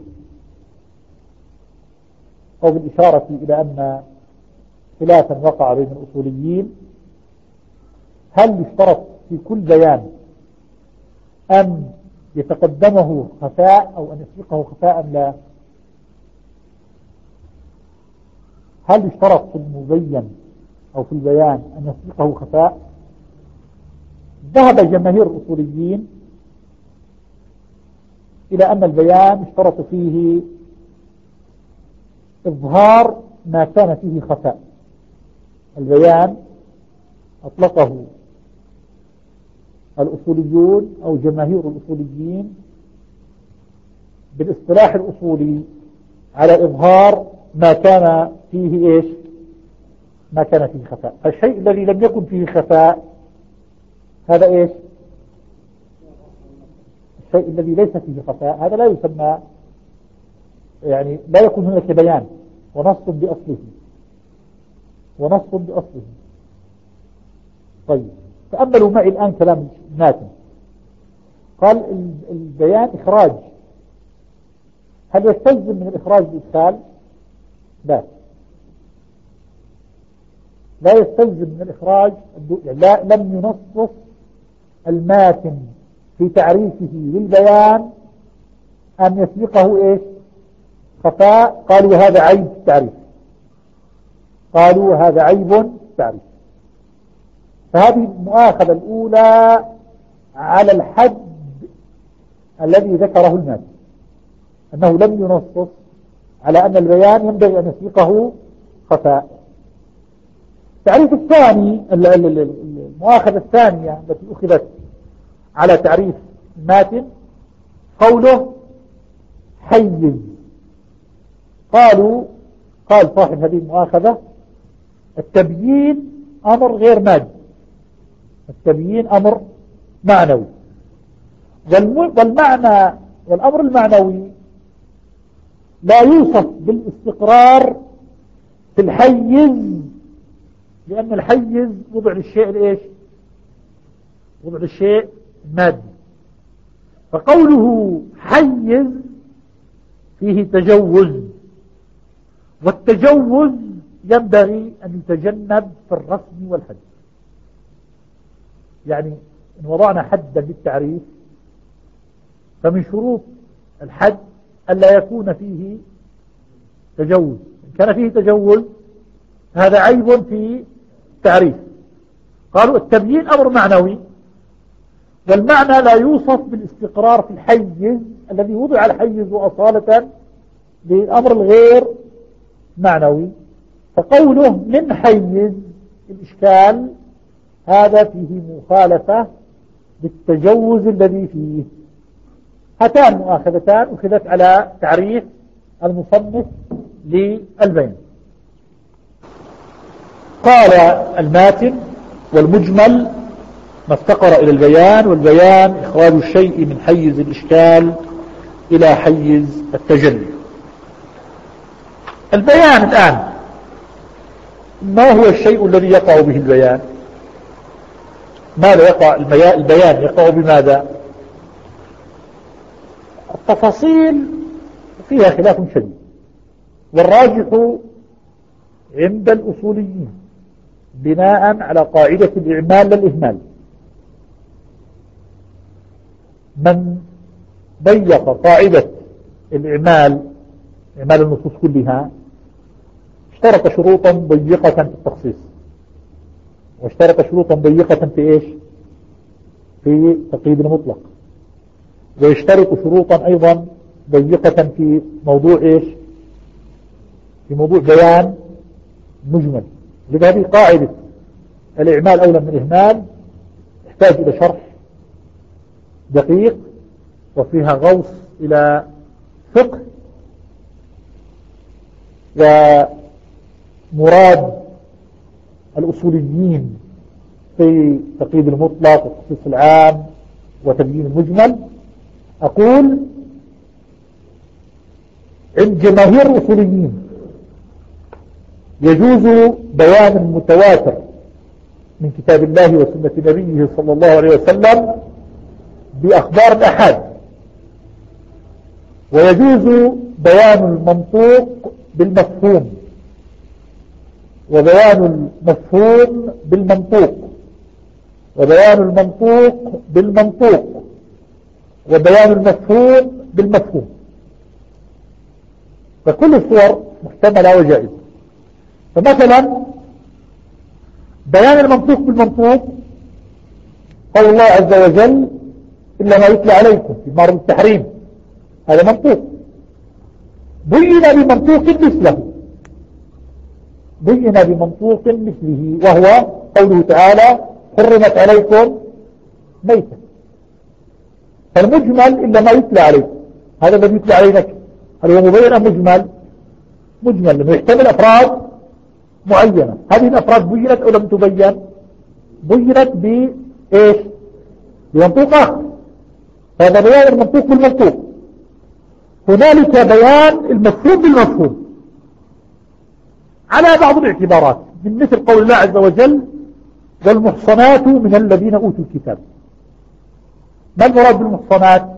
أو بالإشارة إلى أن خلافا وقع بين الأصوليين، هل يشترط في كل بيان أن يتقدمه خفاء أو أن يسبقه خفاء أم لا؟ هل يشترط في المبين أو في البيان أن يسبقه خفاء. ذهب جماهير الأصوليين إلى أن البيان اشترط فيه إظهار ما كان فيه خفاء. البيان أطلقه الأصوليون أو جماهير الأصوليين بالاصطلاح الأصولي على إظهار ما كان فيه إيش؟ ما كان فيه خفاء. الشيء الذي لم يكن فيه خفاء هذا إيش؟ الشيء الذي ليس فيه خفاء هذا لا يسمى، يعني لا يكون هناك بيان ونص بأصله ونص بأصله. طيب تأملوا معي الآن كلام ماتن. قال البيان إخراج، هل يستلزم من الإخراج الإدخال؟ لا يستلزم من الإخراج، لا لم ينصص الماتن في تعريفه للبيان أن يسبقه إيش؟ خفاء. قالوا هذا عيب في التعريف، قالوا هذا عيب في التعريف. فهذه المؤاخذة الأولى على الحد الذي ذكره الماتن، أنه لم ينصص على أن البيان ينبغي أن يسبقه خفاء. التعريف الثاني، المؤاخذة الثانية التي أخذت على تعريف الماتن قوله حيز. قال صاحب هذه المؤاخذة التبيين أمر غير مادي، التبيين أمر معنوي، والأمر المعنوي لا يوصف بالاستقرار في الحيز، لأن الحيز وضع للشيء الإيش؟ وضع للشيء مادي. فقوله حيز فيه تجوز، والتجوز ينبغي أن يتجنب في الرسم والحد. يعني إن وضعنا حدا للتعريف فمن شروط الحد ألا يكون فيه تجوز. إن كان فيه تجوز هذا عيب في التعريف. قالوا التبيين أمر معنوي، والمعنى لا يوصف بالاستقرار في الحيز الذي وضع الحيز أصالة للأمر الغير معنوي. فقوله من حيز الإشكال هذا فيه مخالفة بالتجوز الذي فيه. هاتان مؤاخذتان أخذت على تعريف المصنف للبيان. قال الماتن والمجمل ما افتقر إلى البيان، والبيان إخراج الشيء من حيز الإشكال إلى حيز التجلي. البيان الآن ما هو الشيء الذي يقع به البيان؟ ماذا يقع البيان؟ يقع بماذا؟ التفاصيل فيها خلاف شديد، والراجح عند الأصوليين بناء على قاعدة الإعمال للإهمال. من ضيق قاعدة الإعمال، إعمال النصوص كلها، اشترط شروطا ضيقة في التخصيص، واشترط شروطا ضيقة في إيش؟ في تقييد المطلق، ويشترط شروطا أيضا ضيقة في موضوع إيش؟ في موضوع بيان مجمل. لهذه قاعدة الإعمال أولى من الإهمال تحتاج إلى شرح دقيق وفيها غوص إلى فقه. ومراد الأصوليين في تقييد المطلق والتخصيص العام وتبيين المجمل، أقول عند جماهير الأصوليين يجوز بيان المتواتر من كتاب الله وسنة نبيه صلى الله عليه وسلم بأخبار الأحاد، ويجوز بيان المنطوق بالمفهوم، وبيان المفهوم بالمنطوق، وبيان المنطوق بالمنطوق، وبيان المفهوم بالمفهوم. فكل الصور محتملة وجائزة. فمثلا بيان المنطوق بالمنطوق قول الله عز وجل إلا ما يتلى عليكم في مارد التحريم، هذا منطوق بين بمنطوق مثله، بين بمنطوق مثله، وهو قوله تعالى حرمت عليكم ميتة. فالمجمل إلا ما يتلى عليكم، هذا الذي يتلى علينا هل هو مبين أم مجمل؟ مجمل لأنه يحتمل أفراد معينة. هذه الأفراد بينت أو لم تبين؟ بينت بإيش؟ بمنطوق آخر. هذا بيان المنطوق بالمنطوق. هنالك بيان المفهوم بالمفهوم على بعض الاعتبارات، من مثل قول الله عز وجل والمحصنات من الذين أوتوا الكتاب. ما المراد بالمحصنات؟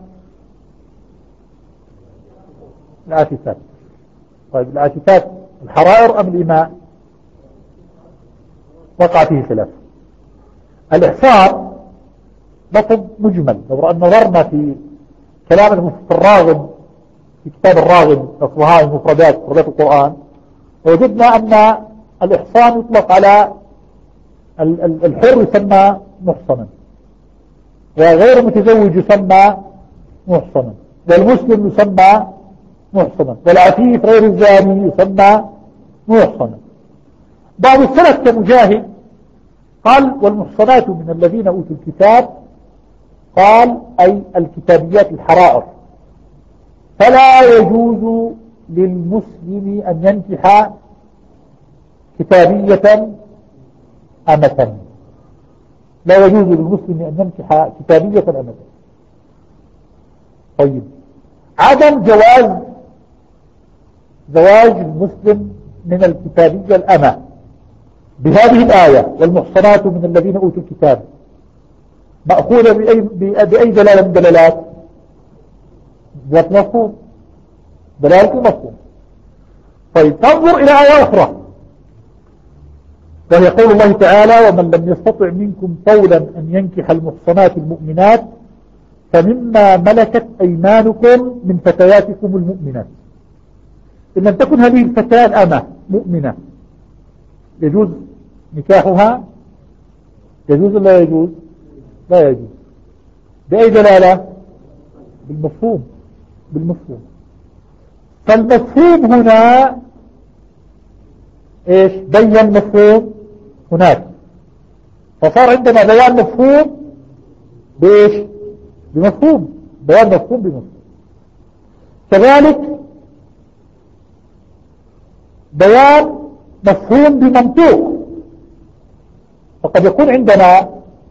العاففات. طيب العاففات الحرائر أم الإماء؟ وقع فيه خلاف. الإحصار لفظ مجمل. لو نظرنا في كلام الراغب في كتاب الراغب أصبهاء المفردات مفردات القرآن، وجدنا أن الإحصان يطلق على الحر يسمى محصنا، وغير المتزوج يسمى محصنا، والمسلم يسمى محصنا، والعفيف غير الزاني يسمى محصنا. بعض السلف كمجاهد قال والمحصنات من الذين أوتوا الكتاب، قال أي الكتابيات الحرائر، فلا يجوز للمسلم أن ينكح كتابية أمة. لا يجوز للمسلم أن ينكح كتابية أمة. طيب عدم زواج المسلم من الكتابية الأمة بهذه الآية والمحصنات من الذين أوتوا الكتاب مأخوذة بأي دلالة من دلالات؟ ذات مفهوم، دلالة المفهوم. طيب تنظر إلى آية أخرى وهي قول الله تعالى ومن لم يستطع منكم طولا أن ينكح المحصنات المؤمنات فمما ملكت أيمانكم من فتياتكم المؤمنات. إن لم تكن هذه الفتاة الأمة مؤمنة يجوز نكاحها؟ يجوز ولا يجوز؟ لا يجوز. بأي دلالة؟ بالمفهوم. فالمفهوم هنا ايش؟ بين مفهوم هناك، فصار عندنا بيان مفهوم بايش؟ بمفهوم، بيان مفهوم بمفهوم. كذلك بيان مفهوم بمنطوق، فقد يكون عندنا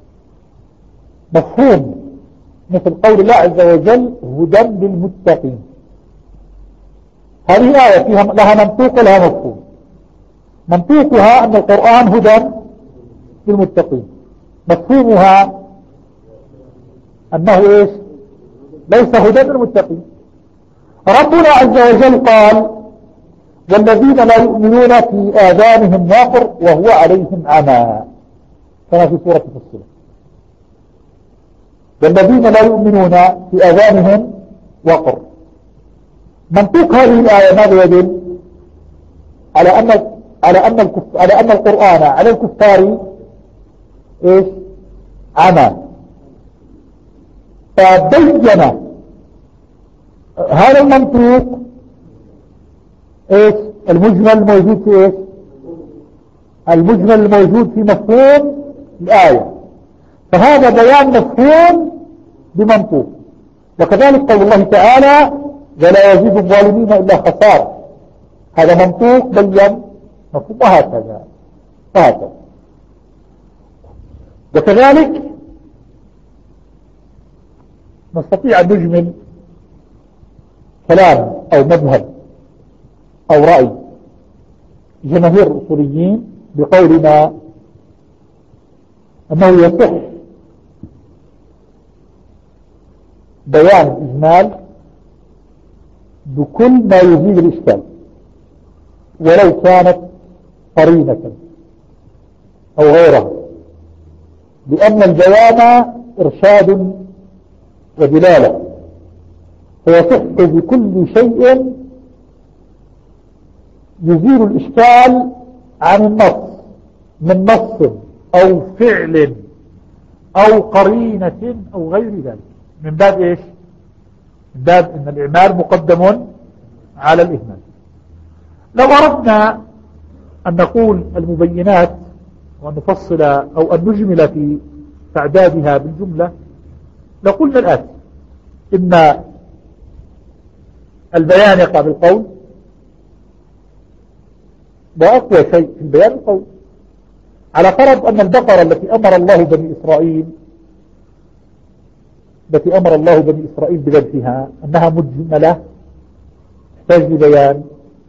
مفهوم مثل قول الله عز وجل هدى للمتقين. هذه آية فيها لها منطوق ولها مفهوم. منطوقها أن القرآن هدى للمتقين، مفهومها أنه إيش؟ ليس هدى للمتقين. ربنا عز وجل قال والذين لا يؤمنون في آذانهم وقر وهو عليهم عمى، كما في سورة فصلت. والذين لا يؤمنون في آذانهم وقر. منطوق هذه الآية ماذا يدل؟ على أن القرآن على الكفار إيش؟ عمى. فبين هذا المنطوق إيش؟ المجمل الموجود في إيش؟ المجمل الموجود في مفهوم الآية، فهذا بيان مفهوم بمنطوق. وكذلك قول الله تعالى ولا يزيد الظالمين إلا خسارة، هذا منطوق بين مفهوم، وهكذا. وكذلك نستطيع أن نجمل كلام أو مذهب أو رأي جماهير الأصوليين بقولنا أنه يصح بيان الإجمال بكل ما يزيل الإشكال ولو كانت قرينة أو غيرها، لأن البيان إرشاد ودلالة، فيصح بكل شيء يزيل الإشكال عن النص من نص أو فعل أو قرينة أو غير ذلك، من باب إيش؟ من باب أن الإعمال مقدم على الإهمال. لو أردنا أن نقول المبينات وأن نفصل أو أن نجمل في تعدادها بالجملة لقلنا الآتي: إن البيان يقع بالقول، وأقوى شيء في البيان القول، على فرض أن البقرة التي أمر الله بني إسرائيل بذبحها أنها مجملة تحتاج لبيان،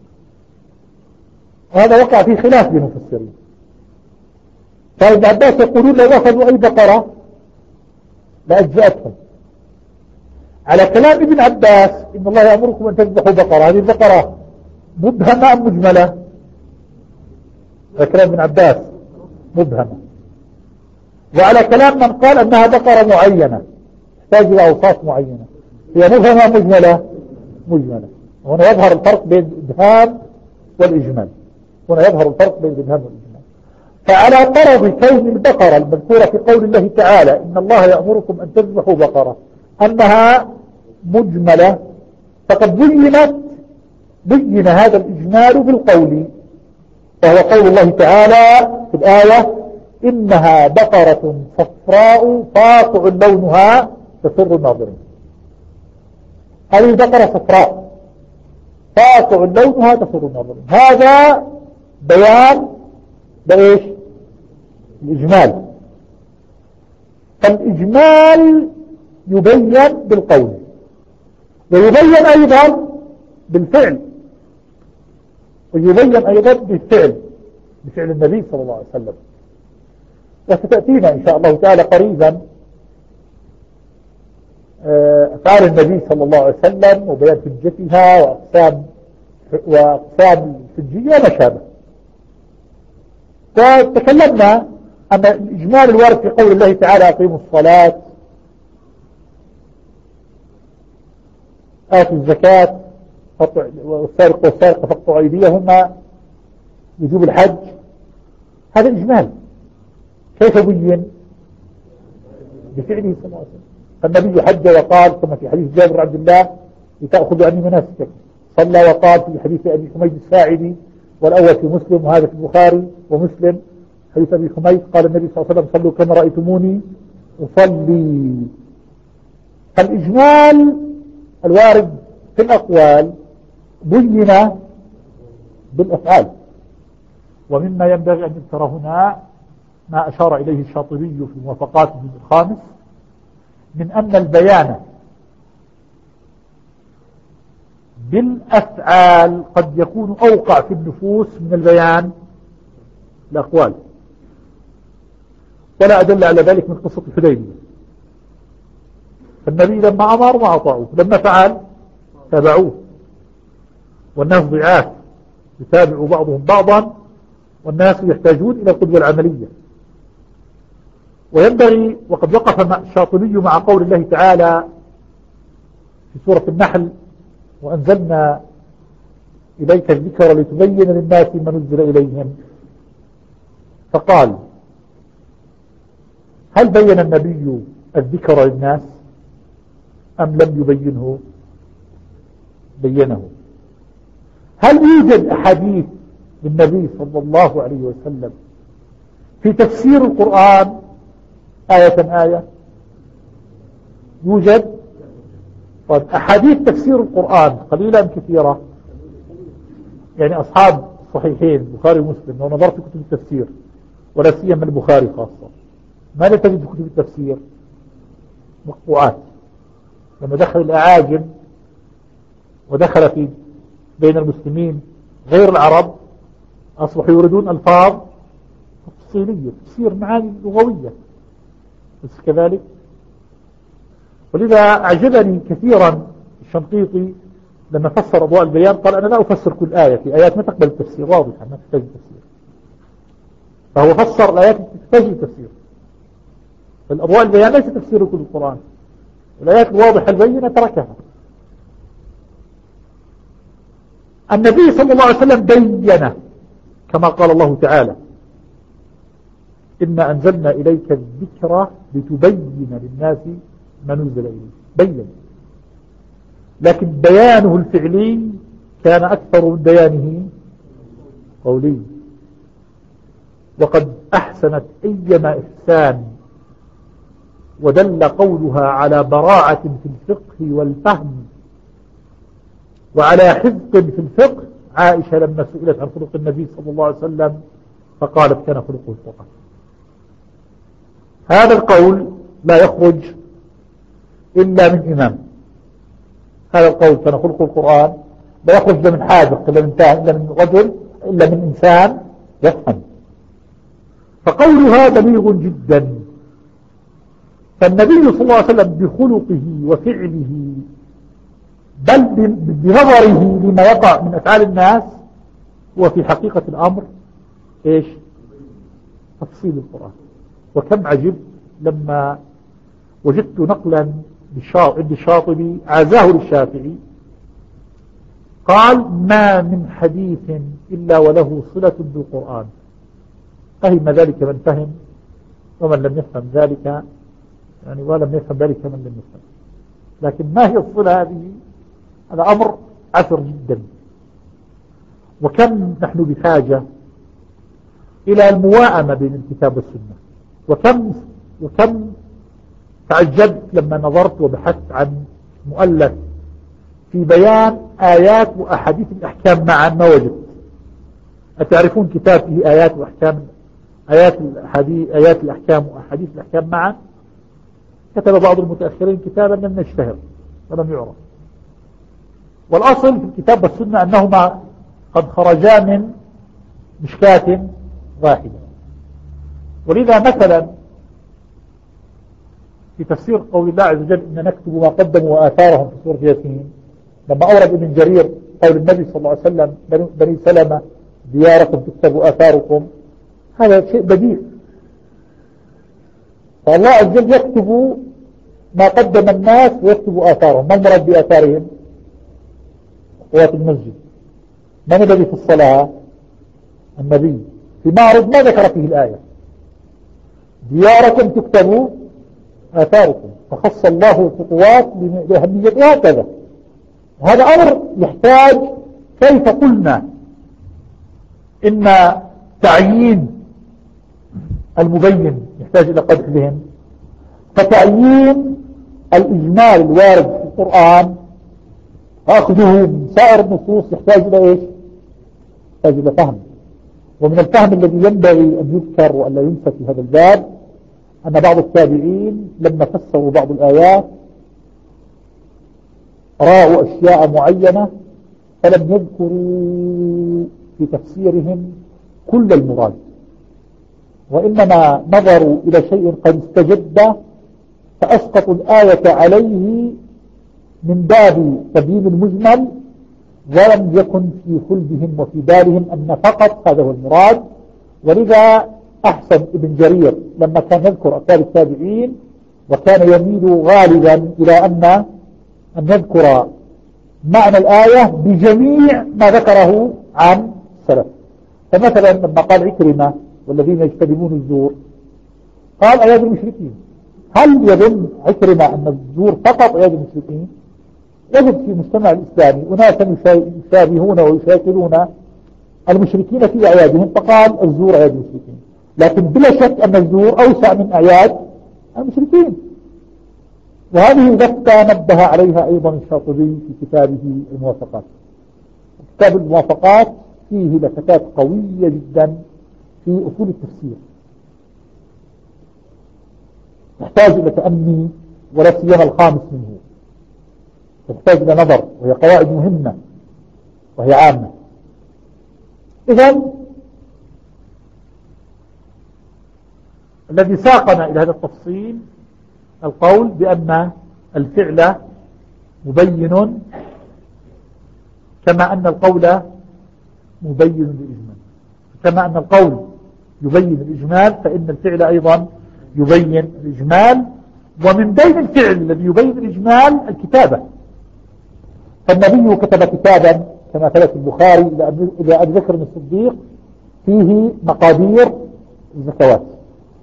وهذا وقع في خلاف بين المفسرين. فابن عباس يقولون لو أخذوا أي بقرة لأجزأتهم. على كلام ابن عباس إن الله يأمركم أن تذبحوا بقرة، هذه البقرة مبهمة أم مجملة؟ على كلام ابن عباس مبهمة. وعلى كلام من قال أنها بقرة معينة تحتاج إلى أوصاف معينة، هي مبهمة مجملة. هنا يظهر الفرق بين الإبهام والإجمال. فعلى فرض كون البقرة المذكورة في قول الله تعالى إن الله يأمركم أن تذبحوا بقرة أنها مجملة، فقد بين هذا الإجمال بالقول، وهو قول الله تعالى في الآية إنها بقرة صفراء فاقع لونها تسر الناظرين. هذه البقرة صفراء فاقع لونها تسر الناظرين، هذا بيان بإيش؟ الإجمال. فالإجمال يبين بالقول ويبين أيضا بالفعل، بفعل النبي صلى الله عليه وسلم. وستأتينا إن شاء الله تعالى قريبا أفعال النبي صلى الله عليه وسلم وبيان حجتها وأقسام الحجية وما شابه. وتكلمنا أن الإجمال الوارد في قول الله تعالى أقيموا الصلاة آتوا الزكاة والسارق والسارقة فاقطعوا أيديهما، وجوب الحج، هذا الإجمال. كيف بين؟ بفعله صلى الله عليه وسلم. فالنبي حج وقال كما في حديث جابر عبد الله لتأخذوا عني مناسكك، صلى وقال في حديث أبي حميد الساعدي، والأول في مسلم وهذا في البخاري ومسلم، حديث أبي حميد قال النبي صلى الله عليه وسلم صلوا كما رأيتموني أصلي. فالإجمال الوارد في الأقوال بين بالأفعال. ومما ينبغي أن يذكر هنا ما أشار إليه الشاطبي في موافقات الجزء الخامس من أن البيان بالأفعال قد يكون أوقع في النفوس من البيان الأقوال. ولا أدل على ذلك من قصة الحديبية. فالنبي لما أمر ما أطاعوه، لما فعل تابعوه، والناس ضعاف يتابع بعضهم بعضا، والناس يحتاجون إلى القدوة العملية. وينبغي، وقد وقف الشاطبي مع قول الله تعالى في سورة النحل وأنزلنا إليك الذكر لتبين للناس ما نزل إليهم، فقال هل بين النبي الذكر للناس أم لم يبينه؟ بينه. هل يوجد أحاديث للنبي صلى الله عليه وسلم في تفسير القرآن آية؟ يوجد. طيب أحاديث تفسير القرآن قليلة أم كثيرة؟ يعني أصحاب الصحيحين البخاري ومسلم لو نظرت في كتب التفسير ولا سيما البخاري خاصة ماذا تجد في كتب التفسير؟ مقطوعات. لما دخل الأعاجم ودخل في بين المسلمين غير العرب أصبحوا يريدون ألفاظ تفصيلية، تفسير معاني لغوية، بس كذلك. ولذا أعجبني كثيرا الشنقيطي لما فسر أضواء البيان قال أنا لا أفسر كل آية، في آيات ما تقبل التفسير واضحة ما تحتاج تفسير، فهو فسر الآيات التي تحتاج التفسير. فالأضواء البيان ليس تفسير كل القرآن، الآيات الواضحة البينة تركها. النبي صلى الله عليه وسلم بين كما قال الله تعالى إنا أنزلنا إليك الذكر لتبين للناس ما نزل إليه، بين. لكن بيانه الفعلي كان أكثر من بيانه قولي. وقد أحسنت أيما إحسان ودل قولها على براعة في الفقه والفهم وعلى حفظ في الفقه عائشة لما سئلت عن خلق النبي صلى الله عليه وسلم فقالت كان خلقه القرآن. هذا القول لا يخرج إلا من إمام. هذا القول كان خلقه القرآن لا يخرج من حاذق إلا من رجل إلا من إنسان يفهم. فقولها بليغ جدا. فالنبي صلى الله عليه وسلم بخلقه وفعله بل بنظره لما يقع من أفعال الناس هو في حقيقة الأمر إيش؟ تفصيل القرآن. وكم عجب لما وجدت نقلا عند الشاطبي عزاه للشافعي قال ما من حديث إلا وله صلة بالقرآن، فهم ذلك من فهم ومن لم يفهم ذلك يعني ولم يفهم ذلك من لم يفهم. لكن ما هي الصلة هذه؟ هذا أمر عسر جدا. وكم نحن بحاجة إلى المواءمة بين الكتاب والسنة. وكم تعجبت لما نظرت وبحثت عن مؤلف في بيان آيات وأحاديث الأحكام معا ما وجدت. أتعرفون كتاب فيه آيات وأحكام آيات الأحكام وأحاديث الأحكام معا؟ كتب بعض المتأخرين كتابا لم يشتهر ولم يعرف. والأصل في الكتاب والسنة أنهما قد خرجا من مشكاة واحدة. ولذا مثلا في تفسير قول الله عز وجل إن نكتب ما قدموا وآثارهم في سورة ياسين لما أورد ابن جرير قول النبي صلى الله عليه وسلم بني سلمة دياركم تكتب آثاركم، هذا شيء بديع. فالله عز وجل يكتب ما قدم الناس ويكتب آثارهم. ما المراد بآثارهم؟ قوات المسجد. من الذي في الصلاة؟ النبي. في معرض ما ذكر فيه الآية دياركم تكتب آثاركم، فخص الله الخطوات بأهميتها هكذا. هذا أمر يحتاج كيف قلنا إن تعيين المبين يحتاج إلى قدح بهم، فتعيين الإجمال الوارد في القرآن أخذه من سائر النصوص يحتاج إلى إيش؟ يحتاج إلى فهم. ومن الفهم الذي ينبغي أن يذكر وأن لا ينسى في هذا الباب أن بعض التابعين لما فسروا بعض الآيات رأوا أشياء معينة فلم يذكروا في تفسيرهم كل المراد، وإنما نظروا إلى شيء قد استجد فأسقطوا الآية عليه من باب تبيين المجمل، ولم يكن في خلدهم وفي بالهم أن فقط هذا هو المراد. ولذا أحسن ابن جرير لما كان يذكر أقوال التابعين وكان يميل غالبا إلى أن يذكر معنى الآية بجميع ما ذكره عن السلف. فمثلا لما قال عكرمة والذين يجتنبون الزور قال أياد المشركين. هل يظن عكرمة أن الزور فقط أياد المشركين؟ يجد في المجتمع الإسلامي أناسا يشابهون ويشاكلون المشركين في أعيادهم فقال الزور أعياد المشركين، لكن بلا شك أن الزور أوسع من أعياد المشركين. وهذه لفتة نبه عليها أيضا الشاطبي في كتابه الموافقات. كتاب الموافقات فيه لفتات قوية جدا في أصول التفسير تحتاج إلى تأمي، ولا سيما الخامس منه تحتاج إلى نظر، وهي قواعد مهمة وهي عامة. إذن الذي ساقنا إلى هذا التفصيل القول بأن الفعل مبين كما أن القول مبين للإجمال. كما أن القول يبين الإجمال فإن الفعل أيضا يبين الإجمال. ومن بين الفعل الذي يبين الإجمال الكتابة. فالنبي كتب كتابا كما ثبت البخاري إلى أبي بكر الصديق فيه مقادير الزكوات،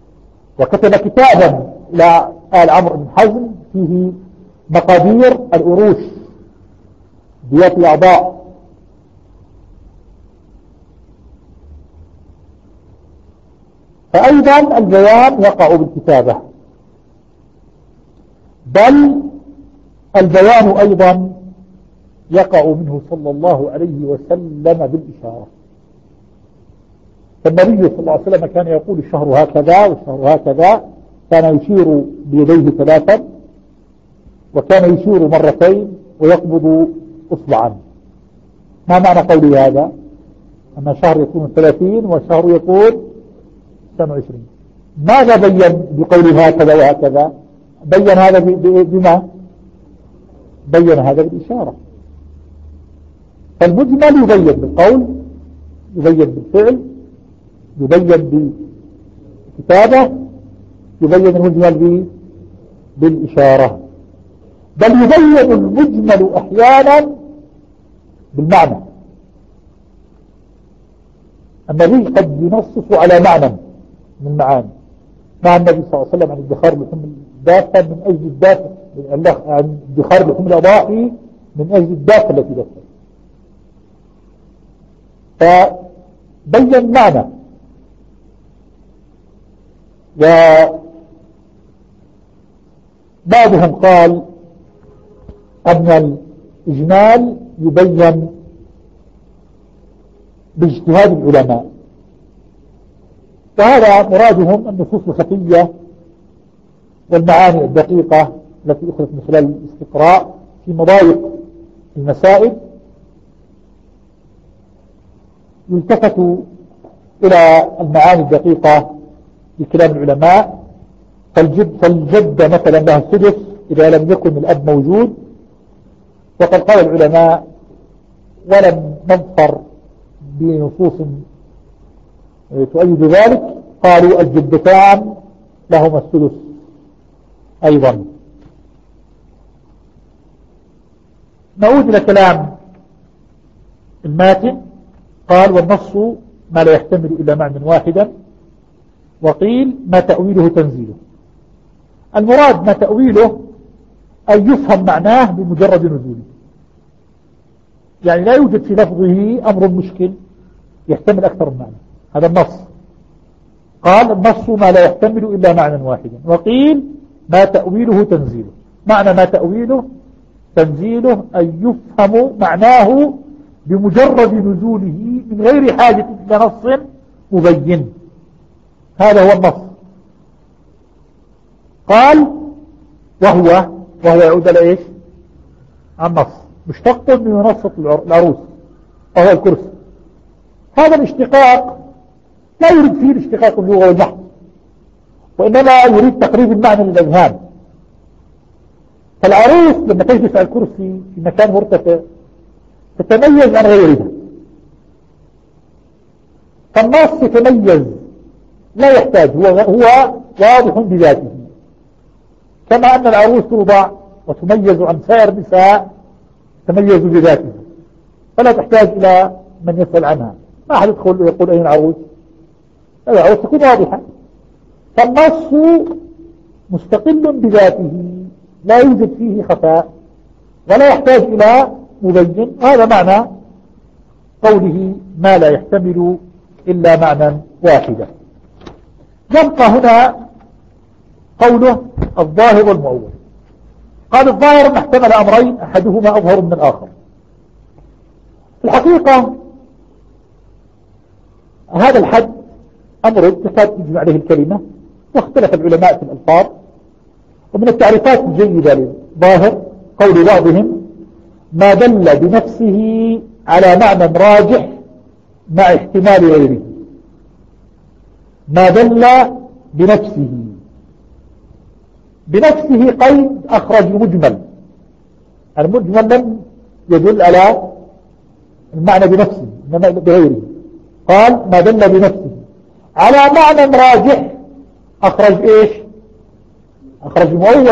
وكتب كتابا إلى آل عمرو بن حزم فيه مقادير الأروش ديات الأعضاء. فأيضا البيان يقع بالكتابة، بل البيان أيضا يقع منه صلى الله عليه وسلم بالإشارة. فالنبي صلى الله عليه وسلم كان يقول الشهر هكذا والشهر هكذا، كان يشير بيديه ثلاثا، وكان يشير مرتين ويقبض أصبعا. ما معنى قولي هذا؟ أن الشهر يكون 30 والشهر يكون 22. ماذا بين بقول هكذا وهكذا؟ بين هذا بما بين هذا بالإشارة. فالمجمل يبين بالقول، يبين بالفعل، يبين بالكتابة، يبين المجمل بالإشارة، بل يبين المجمل أحيانا بالمعنى. النبي قد ينصص على معنى من المعاني، مع النبي صلى الله عليه وسلم عن ادخار لحوم الدابة من أجل الدابة، عن ادخار لحوم الأضاحي من أجل الدابة التي دخل، فبين معنى. وبعضهم قال أن الإجمال يبين باجتهاد العلماء، وهذا مرادهم النصوص الخفية والمعاني الدقيقة التي أخذت من خلال الاستقراء في مضايق المسائل. يلتفت إلى المعاني الدقيقة لكلام العلماء، فالجدة مثلا لها السدس إذا لم يكن الأب موجود، وقد قال العلماء ولم نظفر بنصوص تؤيد ذلك، قالوا الجدتان لهما السدس أيضا. نعود إلى كلام الماتن، قال والنص ما لا يحتمل إلا معنى واحدا، وقيل ما تأويله تنزيله. المراد ما تأويله أن يفهم معناه بمجرد نزوله، يعني لا يوجد في لفظه أمر مشكل يحتمل أكثر من معنى، هذا النص. قال النص ما لا يحتمل إلا معنى واحدا، وقيل ما تأويله تنزيله. معنى ما تأويله تنزيله أن يفهم معناه بمجرد نزوله من غير حاجة إلى نص مبين، هذا هو النص. قال وهو يعود على إيش؟ عن نص مشتق من منصة العروس وهو الكرسي. هذا الاشتقاق لا يريد فيه الاشتقاق اللغة والنحو، وإنما يريد تقريب المعنى للأذهان. فالعروس لما تجلس على الكرسي في مكان مرتفع تتميز عن غيرها، فالنص يتميز لا يحتاج، هو واضح بذاته، كما أن العروس توضع وتميز عن سائر النساء تميز بذاته، فلا تحتاج إلى من يسأل عنها. ما أحد يدخل ويقول أين العروس، العروس تكون واضحة. فالنص مستقل بذاته لا يوجد فيه خفاء ولا يحتاج إلى مبين، هذا معنى قوله ما لا يحتمل إلا معنى واحدا. يبقى هنا قوله الظاهر والمؤول. قال الظاهر ما احتمل أمرين أحدهما أظهر من الآخر. في الحقيقة هذا الحد أمر تكاد تجمع عليه الكلمة، واختلف العلماء في الألفاظ. ومن التعريفات الجيدة للظاهر قول بعضهم ما دل بنفسه على معنى راجح مع احتمال غيره. ما دل بنفسه قيد أخرج المجمل لم يدل على المعنى بنفسه إنما بغيره. قال ما دل بنفسه على معنى راجح أخرج إيش؟ أخرج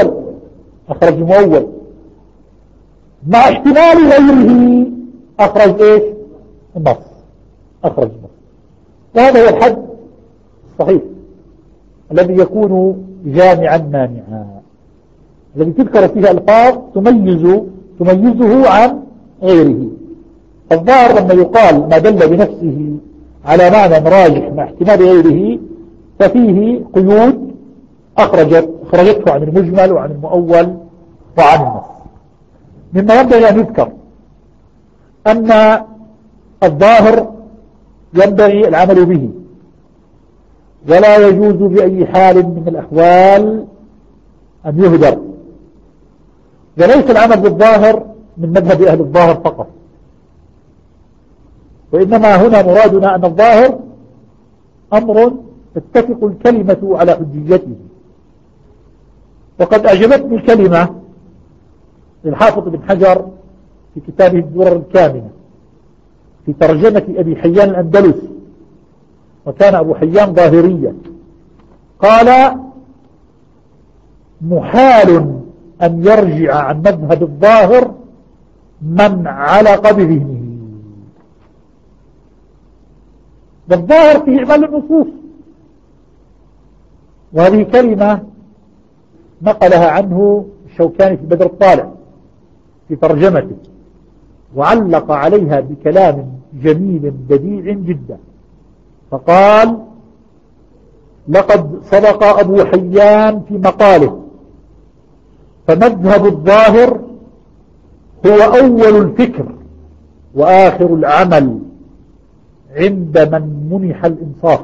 مؤول مع احتمال غيره أخرج إيش؟ النص. وهذا هو الحد الصحيح. الذي يكون جامعا مانعا، الذي تذكر فيه ألفاظ تميزه عن غيره. الظاهر لما يقال ما دل بنفسه على معنى راجح مع احتمال غيره ففيه قيود أخرجته عن المجمل وعن المؤول وعن النص. مما ينبغي أن يذكر أن الظاهر ينبغي العمل به، ولا يجوز بأي حال من الأحوال أن يهدر. وليس العمل بالظاهر من مذهب أهل الظاهر فقط، وإنما هنا مرادنا أن الظاهر أمر تتفق الكلمة على حجيته. وقد أعجبتني كلمة للحافظ بن حجر في كتابه الدرر الكامنة في ترجمة أبي حيان الأندلسي، وكان أبو حيان ظاهريا، قال: محال أن يرجع عن مذهب الظاهر من علق بذهنه. والظاهر فيه إعمال النصوص. وهذه كلمة نقلها عنه الشوكاني في بدر الطالع في ترجمته، وعلق عليها بكلام جميل بديع جدا، فقال: لقد صدق أبو حيان في مقاله، فمذهب الظاهر هو أول الفكر وآخر العمل عند من منح الإنصاف،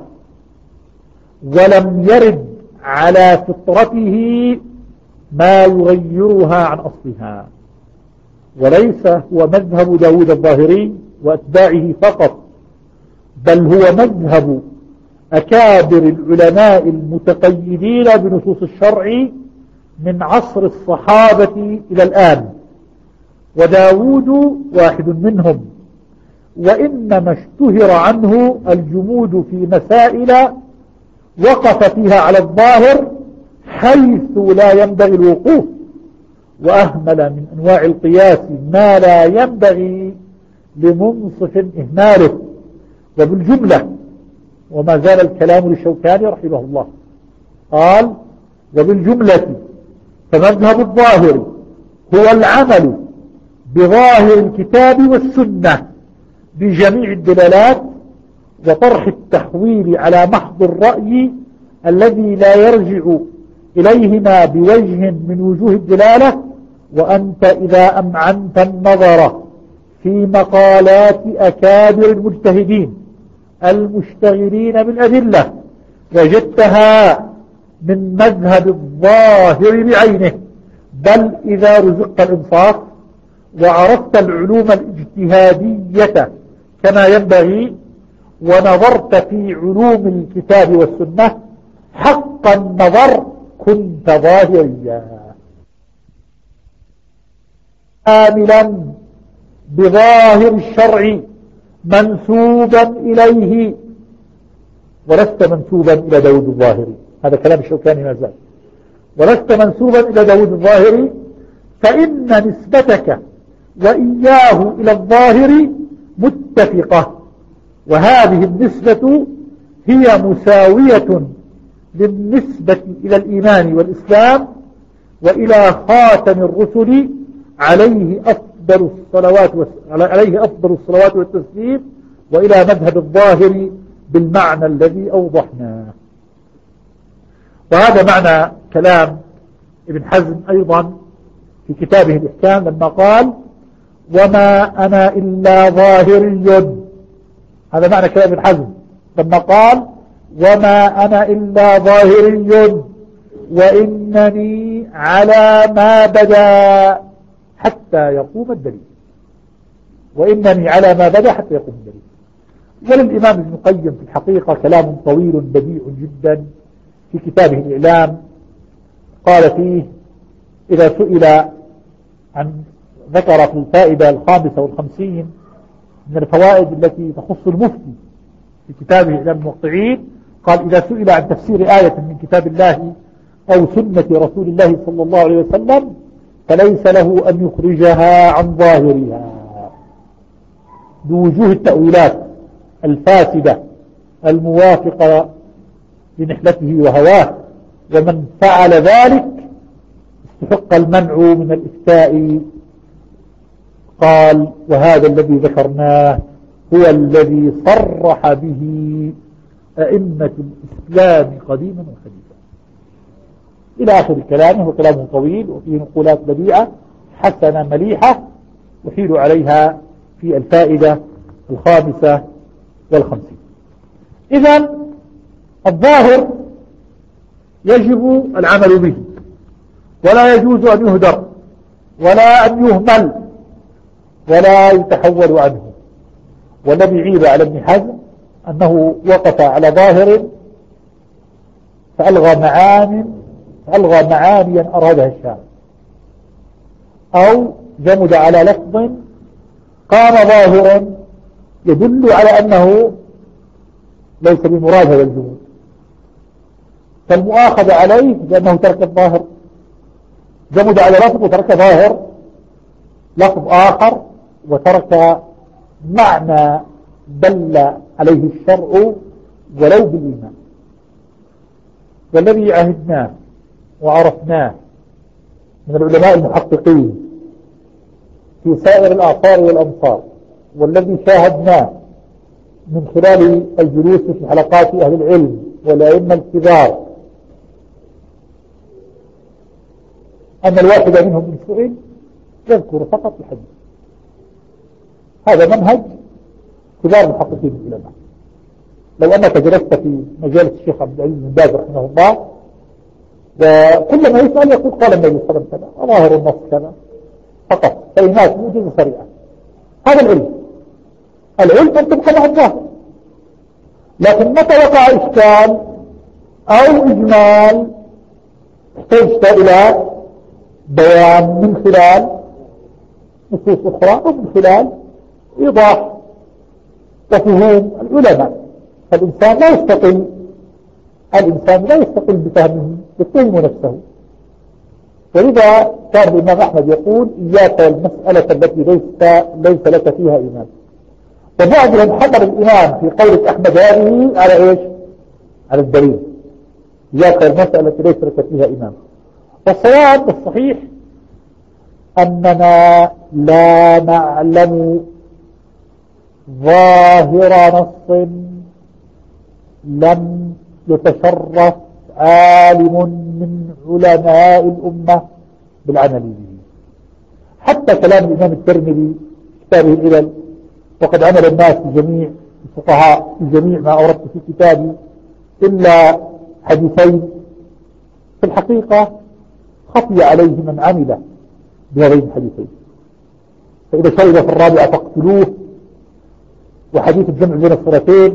ولم يرد على فطرته ما يغيرها عن أصلها. وليس هو مذهب داود الظاهري وأتباعه فقط، بل هو مذهب أكابر العلماء المتقيدين بنصوص الشرع من عصر الصحابة إلى الآن، وداود واحد منهم. وإنما اشتهر عنه الجمود في مسائل وقف فيها على الظاهر حيث لا ينبغي الوقوف، وأهمل من أنواع القياس ما لا ينبغي لمنصف إهماله. وبالجملة، وما زال الكلام للشوكاني رحمه الله، قال: وبالجملة فمذهب الظاهر هو العمل بظاهر الكتاب والسنة بجميع الدلالات، وطرح التحويل على محض الرأي الذي لا يرجع إليهما بوجه من وجوه الدلالة. وأنت إذا أمعنت النظر في مقالات أكابر المجتهدين المشتغلين بالأدلة وجدتها من مذهب الظاهر بعينه. بل إذا رزقت الإنصاف وعرفت العلوم الاجتهادية كما ينبغي ونظرت في علوم الكتاب والسنة حق النظر كنت ظاهريا آملا بظاهر الشرع منسوبا إليه، ولست منسوبا إلى داود الظاهري. هذا كلام الشوكاني ما زال. ولست منسوبا إلى داود الظاهري، فإن نسبتك وإياه إلى الظاهر متفقة، وهذه النسبة هي مساوية بالنسبة إلى الإيمان والإسلام وإلى خاتم الرسل عليه أفضل الصلوات والتسليم، وإلى مذهب الظاهر بالمعنى الذي أوضحناه. وهذا معنى كلام ابن حزم أيضا في كتابه الإحكام لما قال: وما أنا إلا ظاهري. هذا معنى كلام ابن حزم لما قال: وما أنا إلا ظاهري وإنني على ما بدا حتى يقوم الدليل. وإنني على ما بدا حتى يقوم الدليل. وللإمام ابن القيم في الحقيقة كلام طويل بديع جدا في كتابه الإعلام، قال فيه: إذا سئل عن، ذكر في الفائدة 55 من الفوائد التي تخص المفتي في كتابه إعلام الموقعين، قال: إذا سئل عن تفسير آية من كتاب الله أو سنة رسول الله صلى الله عليه وسلم فليس له أن يخرجها عن ظاهرها بوجوه التأويلات الفاسدة الموافقة لنحلته وهواه، ومن فعل ذلك استحق المنع من الإفتاء. قال وهذا الذي ذكرناه هو الذي صرح به أئمة الإسلام قديما وحديثا، إلى آخر كلامه. وكلامه طويل وفيه نقولات بديعة حسنة مليحة يحيل عليها في الفائدة 55. إذن الظاهر يجب العمل به، ولا يجوز أن يهدر ولا أن يهمل ولا يتحول عنه. والذي عيب على ابن حزم أنه وقف على ظاهر فألغى معانيا أرادها الشارع، أو جمد على لفظ قام ظاهر يدل على أنه ليس بمراد هذا الجمود، فالمؤاخذ عليه لأنه ترك الظاهر، جمد على لفظ وترك ظاهر لفظ آخر، وترك معنى دل عليه الشرع ولو بالإيمان. والذي عهدناه وعرفناه من العلماء المحققين في سائر الآثار والأمصار، والذي شاهدناه من خلال الجلوس في حلقات أهل العلم والأئمة الكبار، أن الواحد منهم من سئل يذكر فقط الحديث. هذا منهج كبار محققين العلماء. لو أنك جلست في مجالس الشيخ عبد العزيز بن باز رحمه الله، وكل ما يسأل يقول قال النبي صلى الله عليه وسلم ظاهر النص كذا فقط، كلمات موجزة سريعة. هذا العلم أن تبحث عن الظاهر. لكن متى وقع إشكال أو إجمال احتاجت إلى بيان من خلال نصوص أخرى أو من خلال إيضاح وفهوم العلماء. فالإنسان لا يستقل بفهمه، يتهم نفسه. ولذا كان الإمام أحمد يقول إياك والمسألة التي ليس لك فيها إيمان. وبعضهم حضر الإمام في قولة أحمد هذه على إيش؟ على الدليل. إياك والمسألة التي ليس لك فيها إيمان. والصواب الصحيح أننا لا نعلم ظاهر نص لم يتشرف عالم من علماء الأمة بالعمل به. حتى كلام الإمام الترمذي كتابه العلل، وقد عمل الناس بجميع الفقهاء بجميع ما أوردت في كتابي إلا حديثين، في الحقيقة خفي عليه من عمل بهذين الحديثين. فإذا شرب في الرابعة فاقتلوه، وحديث الجمع بين الصلاتين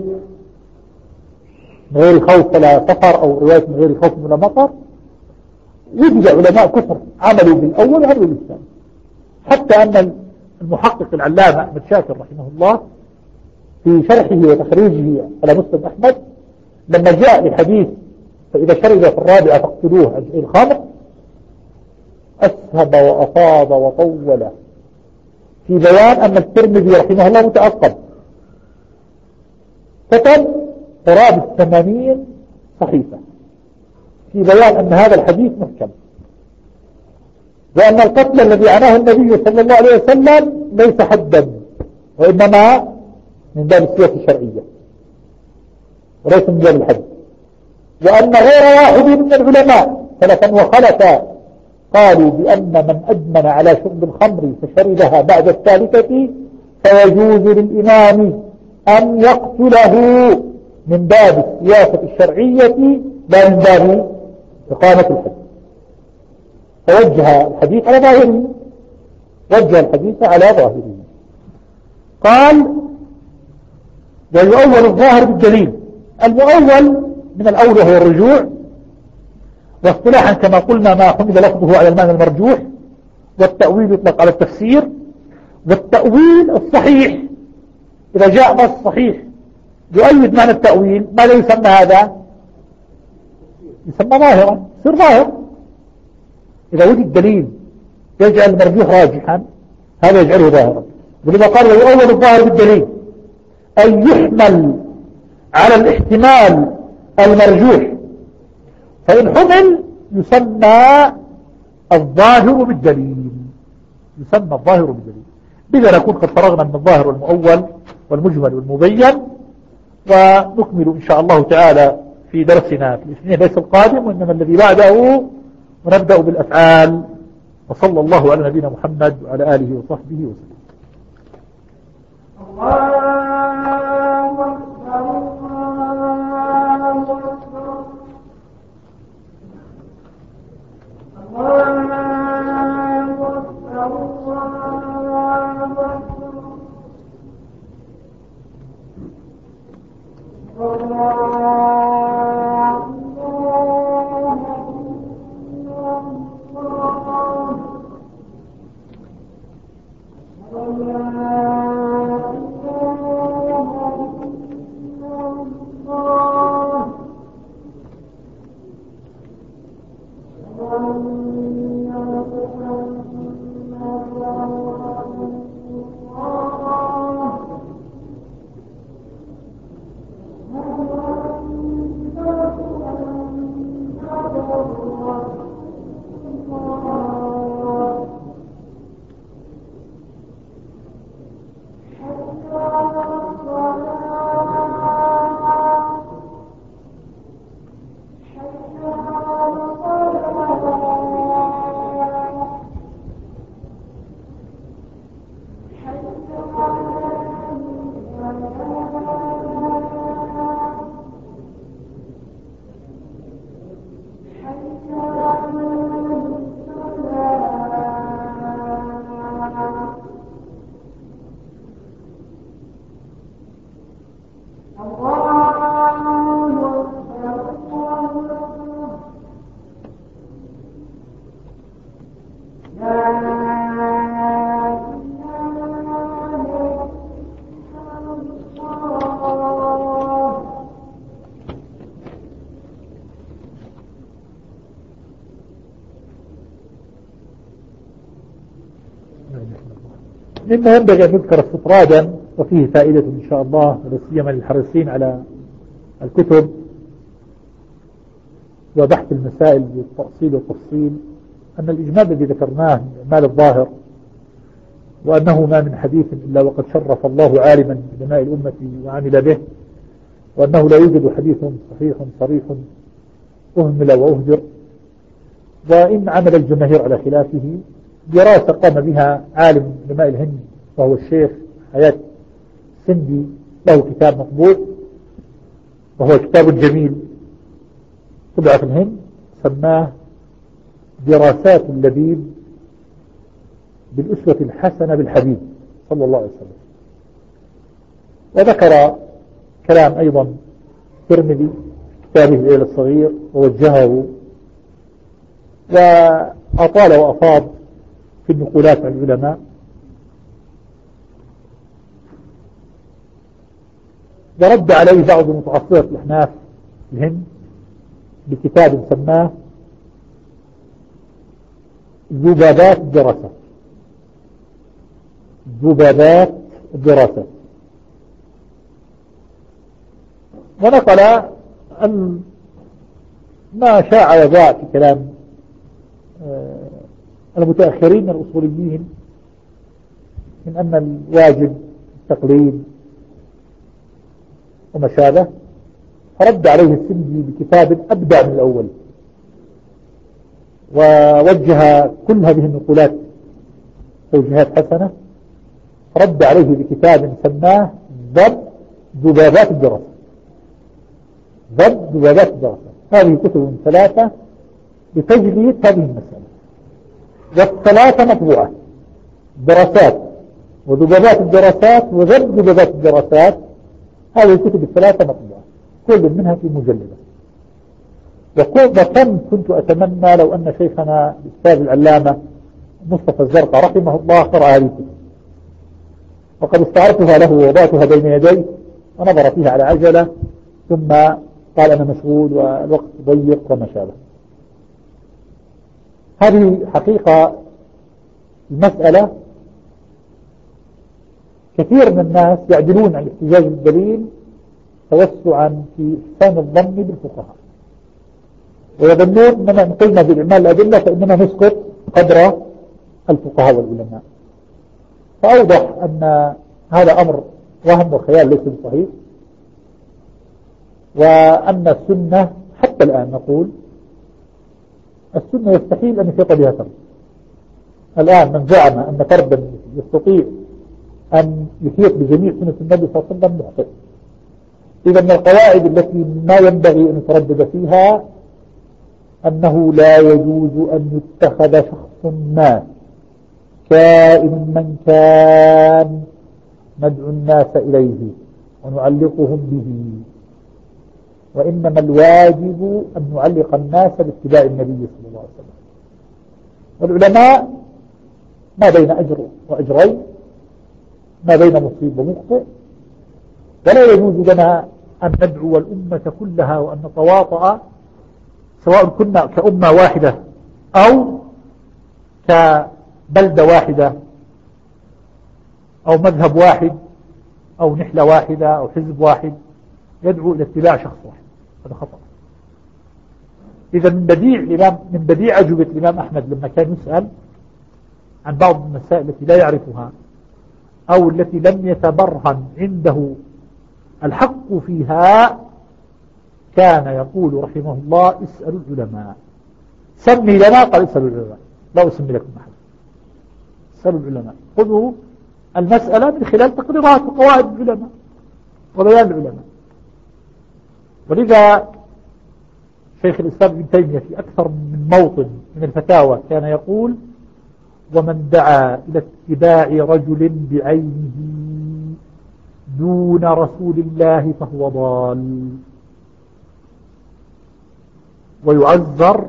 من غير خوف ولا سفر، أو رواية من غير خوف ولا مطر، وجد علماء كفر عملوا بالأول وعملوا بالثاني. حتى أن المحقق العلامة أحمد شاكر رحمه الله في شرحه وتخريجه على مسلم أحمد لما جاء لحديث فإذا شرب في الرابعة فاقتلوه الخمر، أسهب وأفاض وطول في بيان أن الترمذي رحمه الله متأقب، كتب قرابة 80 صحيفة في بيان أن هذا الحديث محكم، وأن القتل الذي عناه النبي صلى الله عليه وسلم ليس حدا، وإنما من باب السياسة الشرعية وليس من باب الحد. وأن غير واحد من العلماء سلفا وخلفا قالوا بأن من أدمن على شرب الخمر فشربها بعد الثالثة فيجوز للإمام أن يقتله من باب السياسة الشرعية لا من باب إقامة الحد. فوجه الحديث على ظاهره، قال ويؤول الظاهر بالدليل. المؤول من الأول هو الرجوع، واصطلاحا كما قلنا ما حمد لفظه على المعنى المرجوح، والتأويل يطلق على التفسير. والتأويل الصحيح إذا جاء نص صحيح يؤيد معنى التأويل، ماذا يسمى هذا؟ يسمى ظاهرا، يصير ظاهر. إذا وجد دليل يجعل المرجوح راجحا هذا يجعله ظاهرا. ولذا قال ويؤول الظاهر بالدليل أن يحمل على الاحتمال المرجوح فإن حمل يسمى الظاهر بالدليل، يسمى الظاهر بالدليل. بذا نكون قد فرغنا من الظاهر والمؤول والمجمل والمبين، ونكمل إن شاء الله تعالى في درسنا في الاثنين ليس القادم وإنما الذي بعده، ونبدأ بالأفعال. وصلى الله على نبينا محمد وعلى آله وصحبه وسلم. مما ينبغي أن يذكر استطرادا وفيه فائدة إن شاء الله، لا سيما للحريصين على الكتب وبحث المسائل بالتأصيل والتفصيل، أن الإجمال الذي ذكرناه من إجمال الظاهر، وأنه ما من حديث إلا وقد شرف الله عالما من علماء الأمة وعمل به، وأنه لا يوجد حديث صحيح صريح أهمل وأهدر، وإن عمل الجماهير على خلافه. دراسة قام بها عالم من علماء الهند وهو الشيخ حياة سندي، له كتاب مطبوع وهو كتاب جميل طبع في الهند، سماه دراسات اللبيب بالأسوة الحسنة بالحبيب صلى الله عليه وسلم. وذكر كلام أيضا ترمذي في كتابه الليل الصغير ووجهه، وأطال وأفاض في النقولات عن العلماء. ورد عليه بعض متعصبة الأحناف الهند بكتاب سماه ذبابات الدراسات، ذبابات الدراسات. ونقل أن ما شاع وضاع في كلام المتأخرين من الأصوليين من أن الواجب التقليد وما شابه، فرد عليه السندي بكتاب أبدع من الأول، ووجه كل هذه النقولات توجيهات حسنة، فرد عليه بكتاب سماه ضبط ذبابات الدراسة. ضبط ذبابات الدراسة هذه كتب ثلاثة بتجلية هذه المسألة، والثلاثة مطبوعة: دراسات وذبابات الدراسات وضبط ذبابات الدراسات. هذه الكتب الثلاثة مطبوعة كل منها في مجلدة. وكم كنت أتمنى لو أن شيخنا الأستاذ العلامة مصطفى الزرقاء رحمه الله قرأ هذه الكتب، وقد استعرتها له ووضعتها بين يديه ونظر فيها على عجلة، ثم قال أنا مشغول والوقت ضيق وما شابه. هذه حقيقة المسألة كثير من الناس يعدلون عن الاحتجاج بالدليل توسعا في إحسان الظن بالفقهاء، ويظنون أننا إن قلنا بالإعمال الأدلة فإننا نسقط قدر الفقهاء والعلماء. فأوضح أن هذا أمر وهم وخيال ليس بصحيح، وأن السنة حتى الآن نقول السنة يستحيل أن يحيط بها فرد. الآن من زعم أن فردا يستطيع أن يحيط بجميع سنة النبي صلى الله عليه وسلم مخطئ. إذا من القواعد التي ما ينبغي أن يتردد فيها أنه لا يجوز أن يتخذ شخص ما كائن من كان ندعو الناس إليه ونعلقهم به، وإنما الواجب أن نعلق الناس باتباع النبي صلى الله عليه وسلم. والعلماء ما بين أجر وأجرين، ما بين مصيب ومخطئ، ولا يجوز لنا أن ندعو الأمة كلها وأن نتواطأ سواء كنا كأمة واحدة أو كبلدة واحدة أو مذهب واحد أو نحلة واحدة أو حزب واحد يدعو إلى اتباع شخص واحد. هذا خطأ. إذا من بديع أجوبة الإمام أحمد لما كان يسأل عن بعض المسائل التي لا يعرفها أو التي لم يتبرهن عنده الحق فيها كان يقول رحمه الله اسألوا العلماء. سمي لنا، قال اسألوا العلماء، لا أسمي لكم أحد، اسألوا العلماء. خذوا المسألة من خلال تقريرات وقواعد العلماء وبيان العلماء. ولذا شيخ الإسلام ابن تيمية في أكثر من موطن من الفتاوى كان يقول ومن دعا إلى اتباع رجل بعينه دون رسول الله فهو ضال. ويعذر،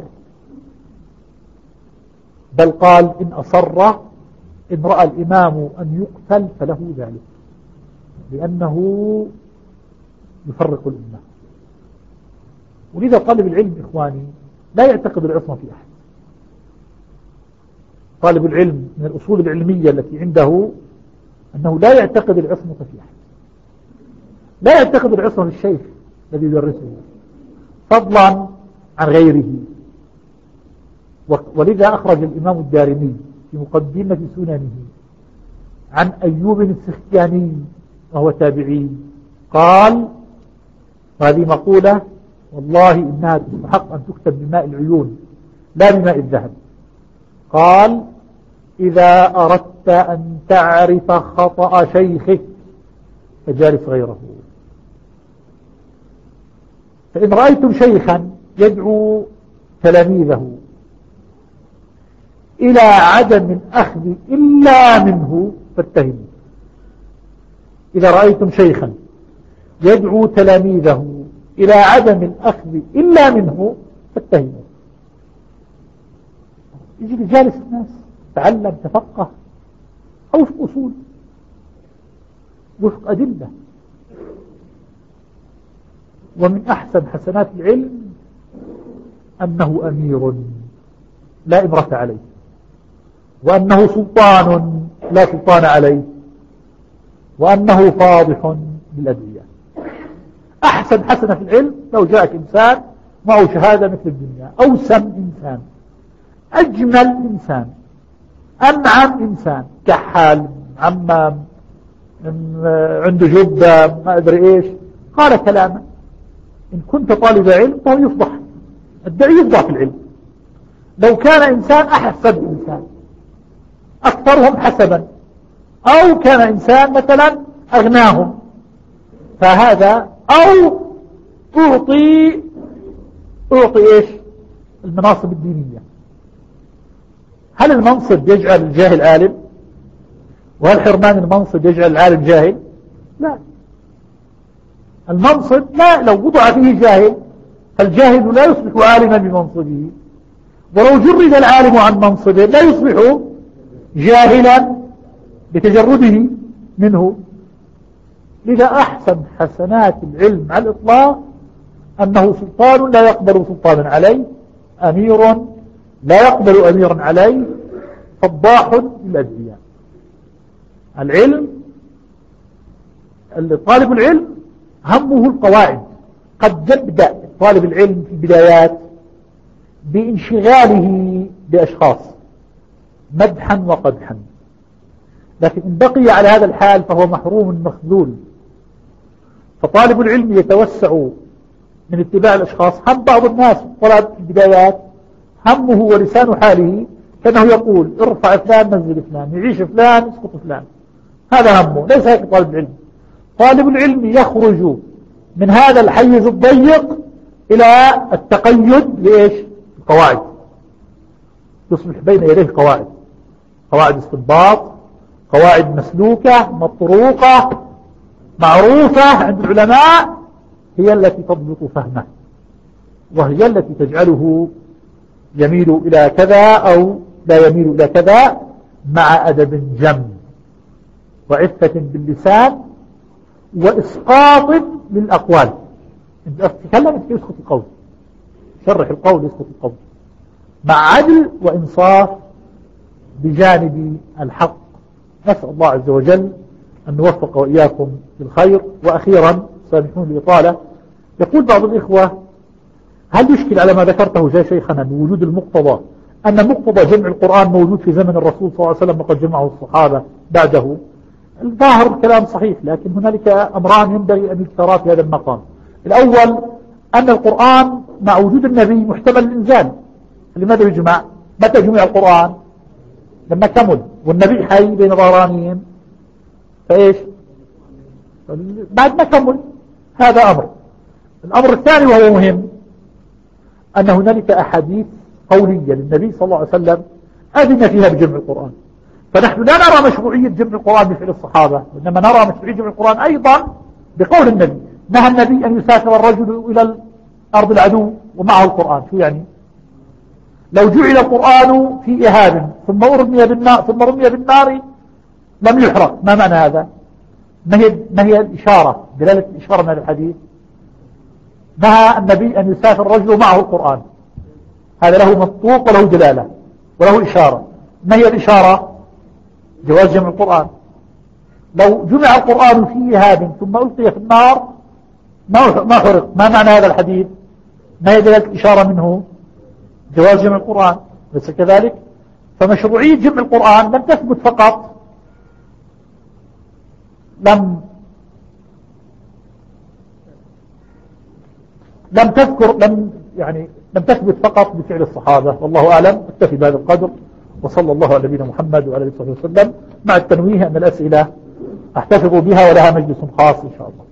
بل قال إن أصر إن رأى الإمام أن يقتل فله ذلك، لأنه يفرق الأمة. ولذا طالب العلم إخواني لا يعتقد العصمة في أحد. طالب العلم من الأصول العلمية التي عنده أنه لا يعتقد العصمة في أحد، لا يعتقد العصمة في الشيخ الذي يدرسه فضلا عن غيره. ولذا أخرج الإمام الدارمي في مقدمة سننه عن أيوب السختياني وهو تابعي قال، وهذه مقولة والله إنها تستحق أن تكتب بماء العيون لا بماء الذهب، قال إذا أردت أن تعرف خطأ شيخك فجالس غيره، فإن رأيتم شيخا يدعو تلاميذه إلى عدم الأخذ إلا منه فاتهموا. إذا رأيتم شيخا يدعو تلاميذه إلى عدم الأخذ إلا منه فاتهموا. يجي لجالس الناس تعلم تفقه أو في أصول وفق أدلة. ومن أحسن حسنات العلم أنه أمير لا إمرة عليه، وأنه سلطان لا سلطان عليه، وأنه فاضح بالأدعية. أحسن حسنة في العلم لو جاءك إنسان معه شهادة مثل الدنيا، أوسم إنسان، أجمل إنسان، أنعم إنسان، كحال، عمام، عنده جبة، ما أدري إيش، قال كلاما إن كنت طالب علم فهو يفضح، الدعي يفضح في العلم. لو كان إنسان أحسن إنسان أكثرهم حسبا، أو كان إنسان مثلا أغناهم، فهذا أو أعطي إيش المناصب الدينية. هل المنصب يجعل الجاهل عالم؟ وهل حرمان المنصب يجعل العالم جاهل؟ لا. المنصب لا، لو وضع فيه جاهل فالجاهل لا يصبح عالما بمنصبه، ولو جرد العالم عن منصبه لا يصبح جاهلا بتجرده منه. لذا أحسن حسنات العلم على الإطلاق أنه سلطان لا يقبل سلطانا عليه، أمير لا يقبل أميرا عليه، فضاح للأدعياء. العلم، طالب العلم همه القواعد. قد يبدأ طالب العلم في البدايات بانشغاله بأشخاص مدحا وقدحا، لكن إن بقي على هذا الحال فهو محروم مخذول. فطالب العلم يتوسع من اتباع الأشخاص. هم بعض الناس طلب في البدايات همه ولسان حاله كأنه يقول ارفع فلان نزل فلان، يعيش فلان اسقط فلان، هذا همه. ليس هيك طالب العلم. طالب العلم يخرج من هذا الحيز الضيق إلى التقيد لإيش؟ القواعد. يصبح بين يديه قواعد استنباط، قواعد مسلوكة مطروقة معروفة عند العلماء، هي التي تضبط فهمه، وهي التي تجعله يميل إلى كذا أو لا يميل إلى كذا، مع أدب جم وعفة باللسان وإسقاط للأقوال. انت تتكلم يسقط القول، شرح القول يسقط القول، مع عدل وإنصاف بجانب الحق. نسأل الله عز وجل أن نوفق وإياكم للخير. وأخيرا سامحون الإطالة، يقول بعض الإخوة هل يشكل على ما ذكرته يا شيخنا من وجود المقتضى أن مقتضى جمع القرآن موجود في زمن الرسول صلى الله عليه وسلم وقد جمعه الصحابة بعده؟ الظاهر الكلام صحيح، لكن هنالك أمران ينبغي أن يذكرا في هذا المقام. الأول أن القرآن مع وجود النبي محتمل الإنزال. لماذا يجمع؟ متى جمع القرآن؟ لما كمل والنبي حي بين ظهرانيين، فإيش؟ بعد ما كمل. هذا أمر. الأمر الثاني وهو مهم أن هنالك أحاديث قولية للنبي صلى الله عليه وسلم أذن فيها بجمع القرآن. فنحن لا نرى مشروعية جمع القرآن بفعل الصحابة، وإنما نرى مشروعية جمع القرآن أيضا بقول النبي. نهى النبي أن يسافر الرجل إلى أرض العدو ومعه القرآن. شو يعني؟ لو جعل القرآن في إهاب ثم رمي بالنار لم يحرق، ما معنى هذا؟ ما هي الإشارة، دلالة الإشارة من هذا الحديث؟ نهى النبي أن يسافر الرجل معه القرآن، هذا له منطوق وله دلالة وله إشارة. ما هي الإشارة؟ جواز جمع القرآن. لو جمع القرآن في إهاب ثم ألقي في النار ما حرق، ما معنى هذا الحديث؟ ما هي دلالة الإشارة منه؟ جواز جمع القرآن. ليس كذلك؟ فمشروعية جمع القرآن لم تثبت فقط لم تثبت فقط بفعل الصحابة. والله أعلم. اكتفي بهذا القدر، وصلى الله على نبينا محمد وعلى اله وصحبه وسلم، مع التنويه أن الأسئلة أحتفظ بها ولها مجلس خاص إن شاء الله.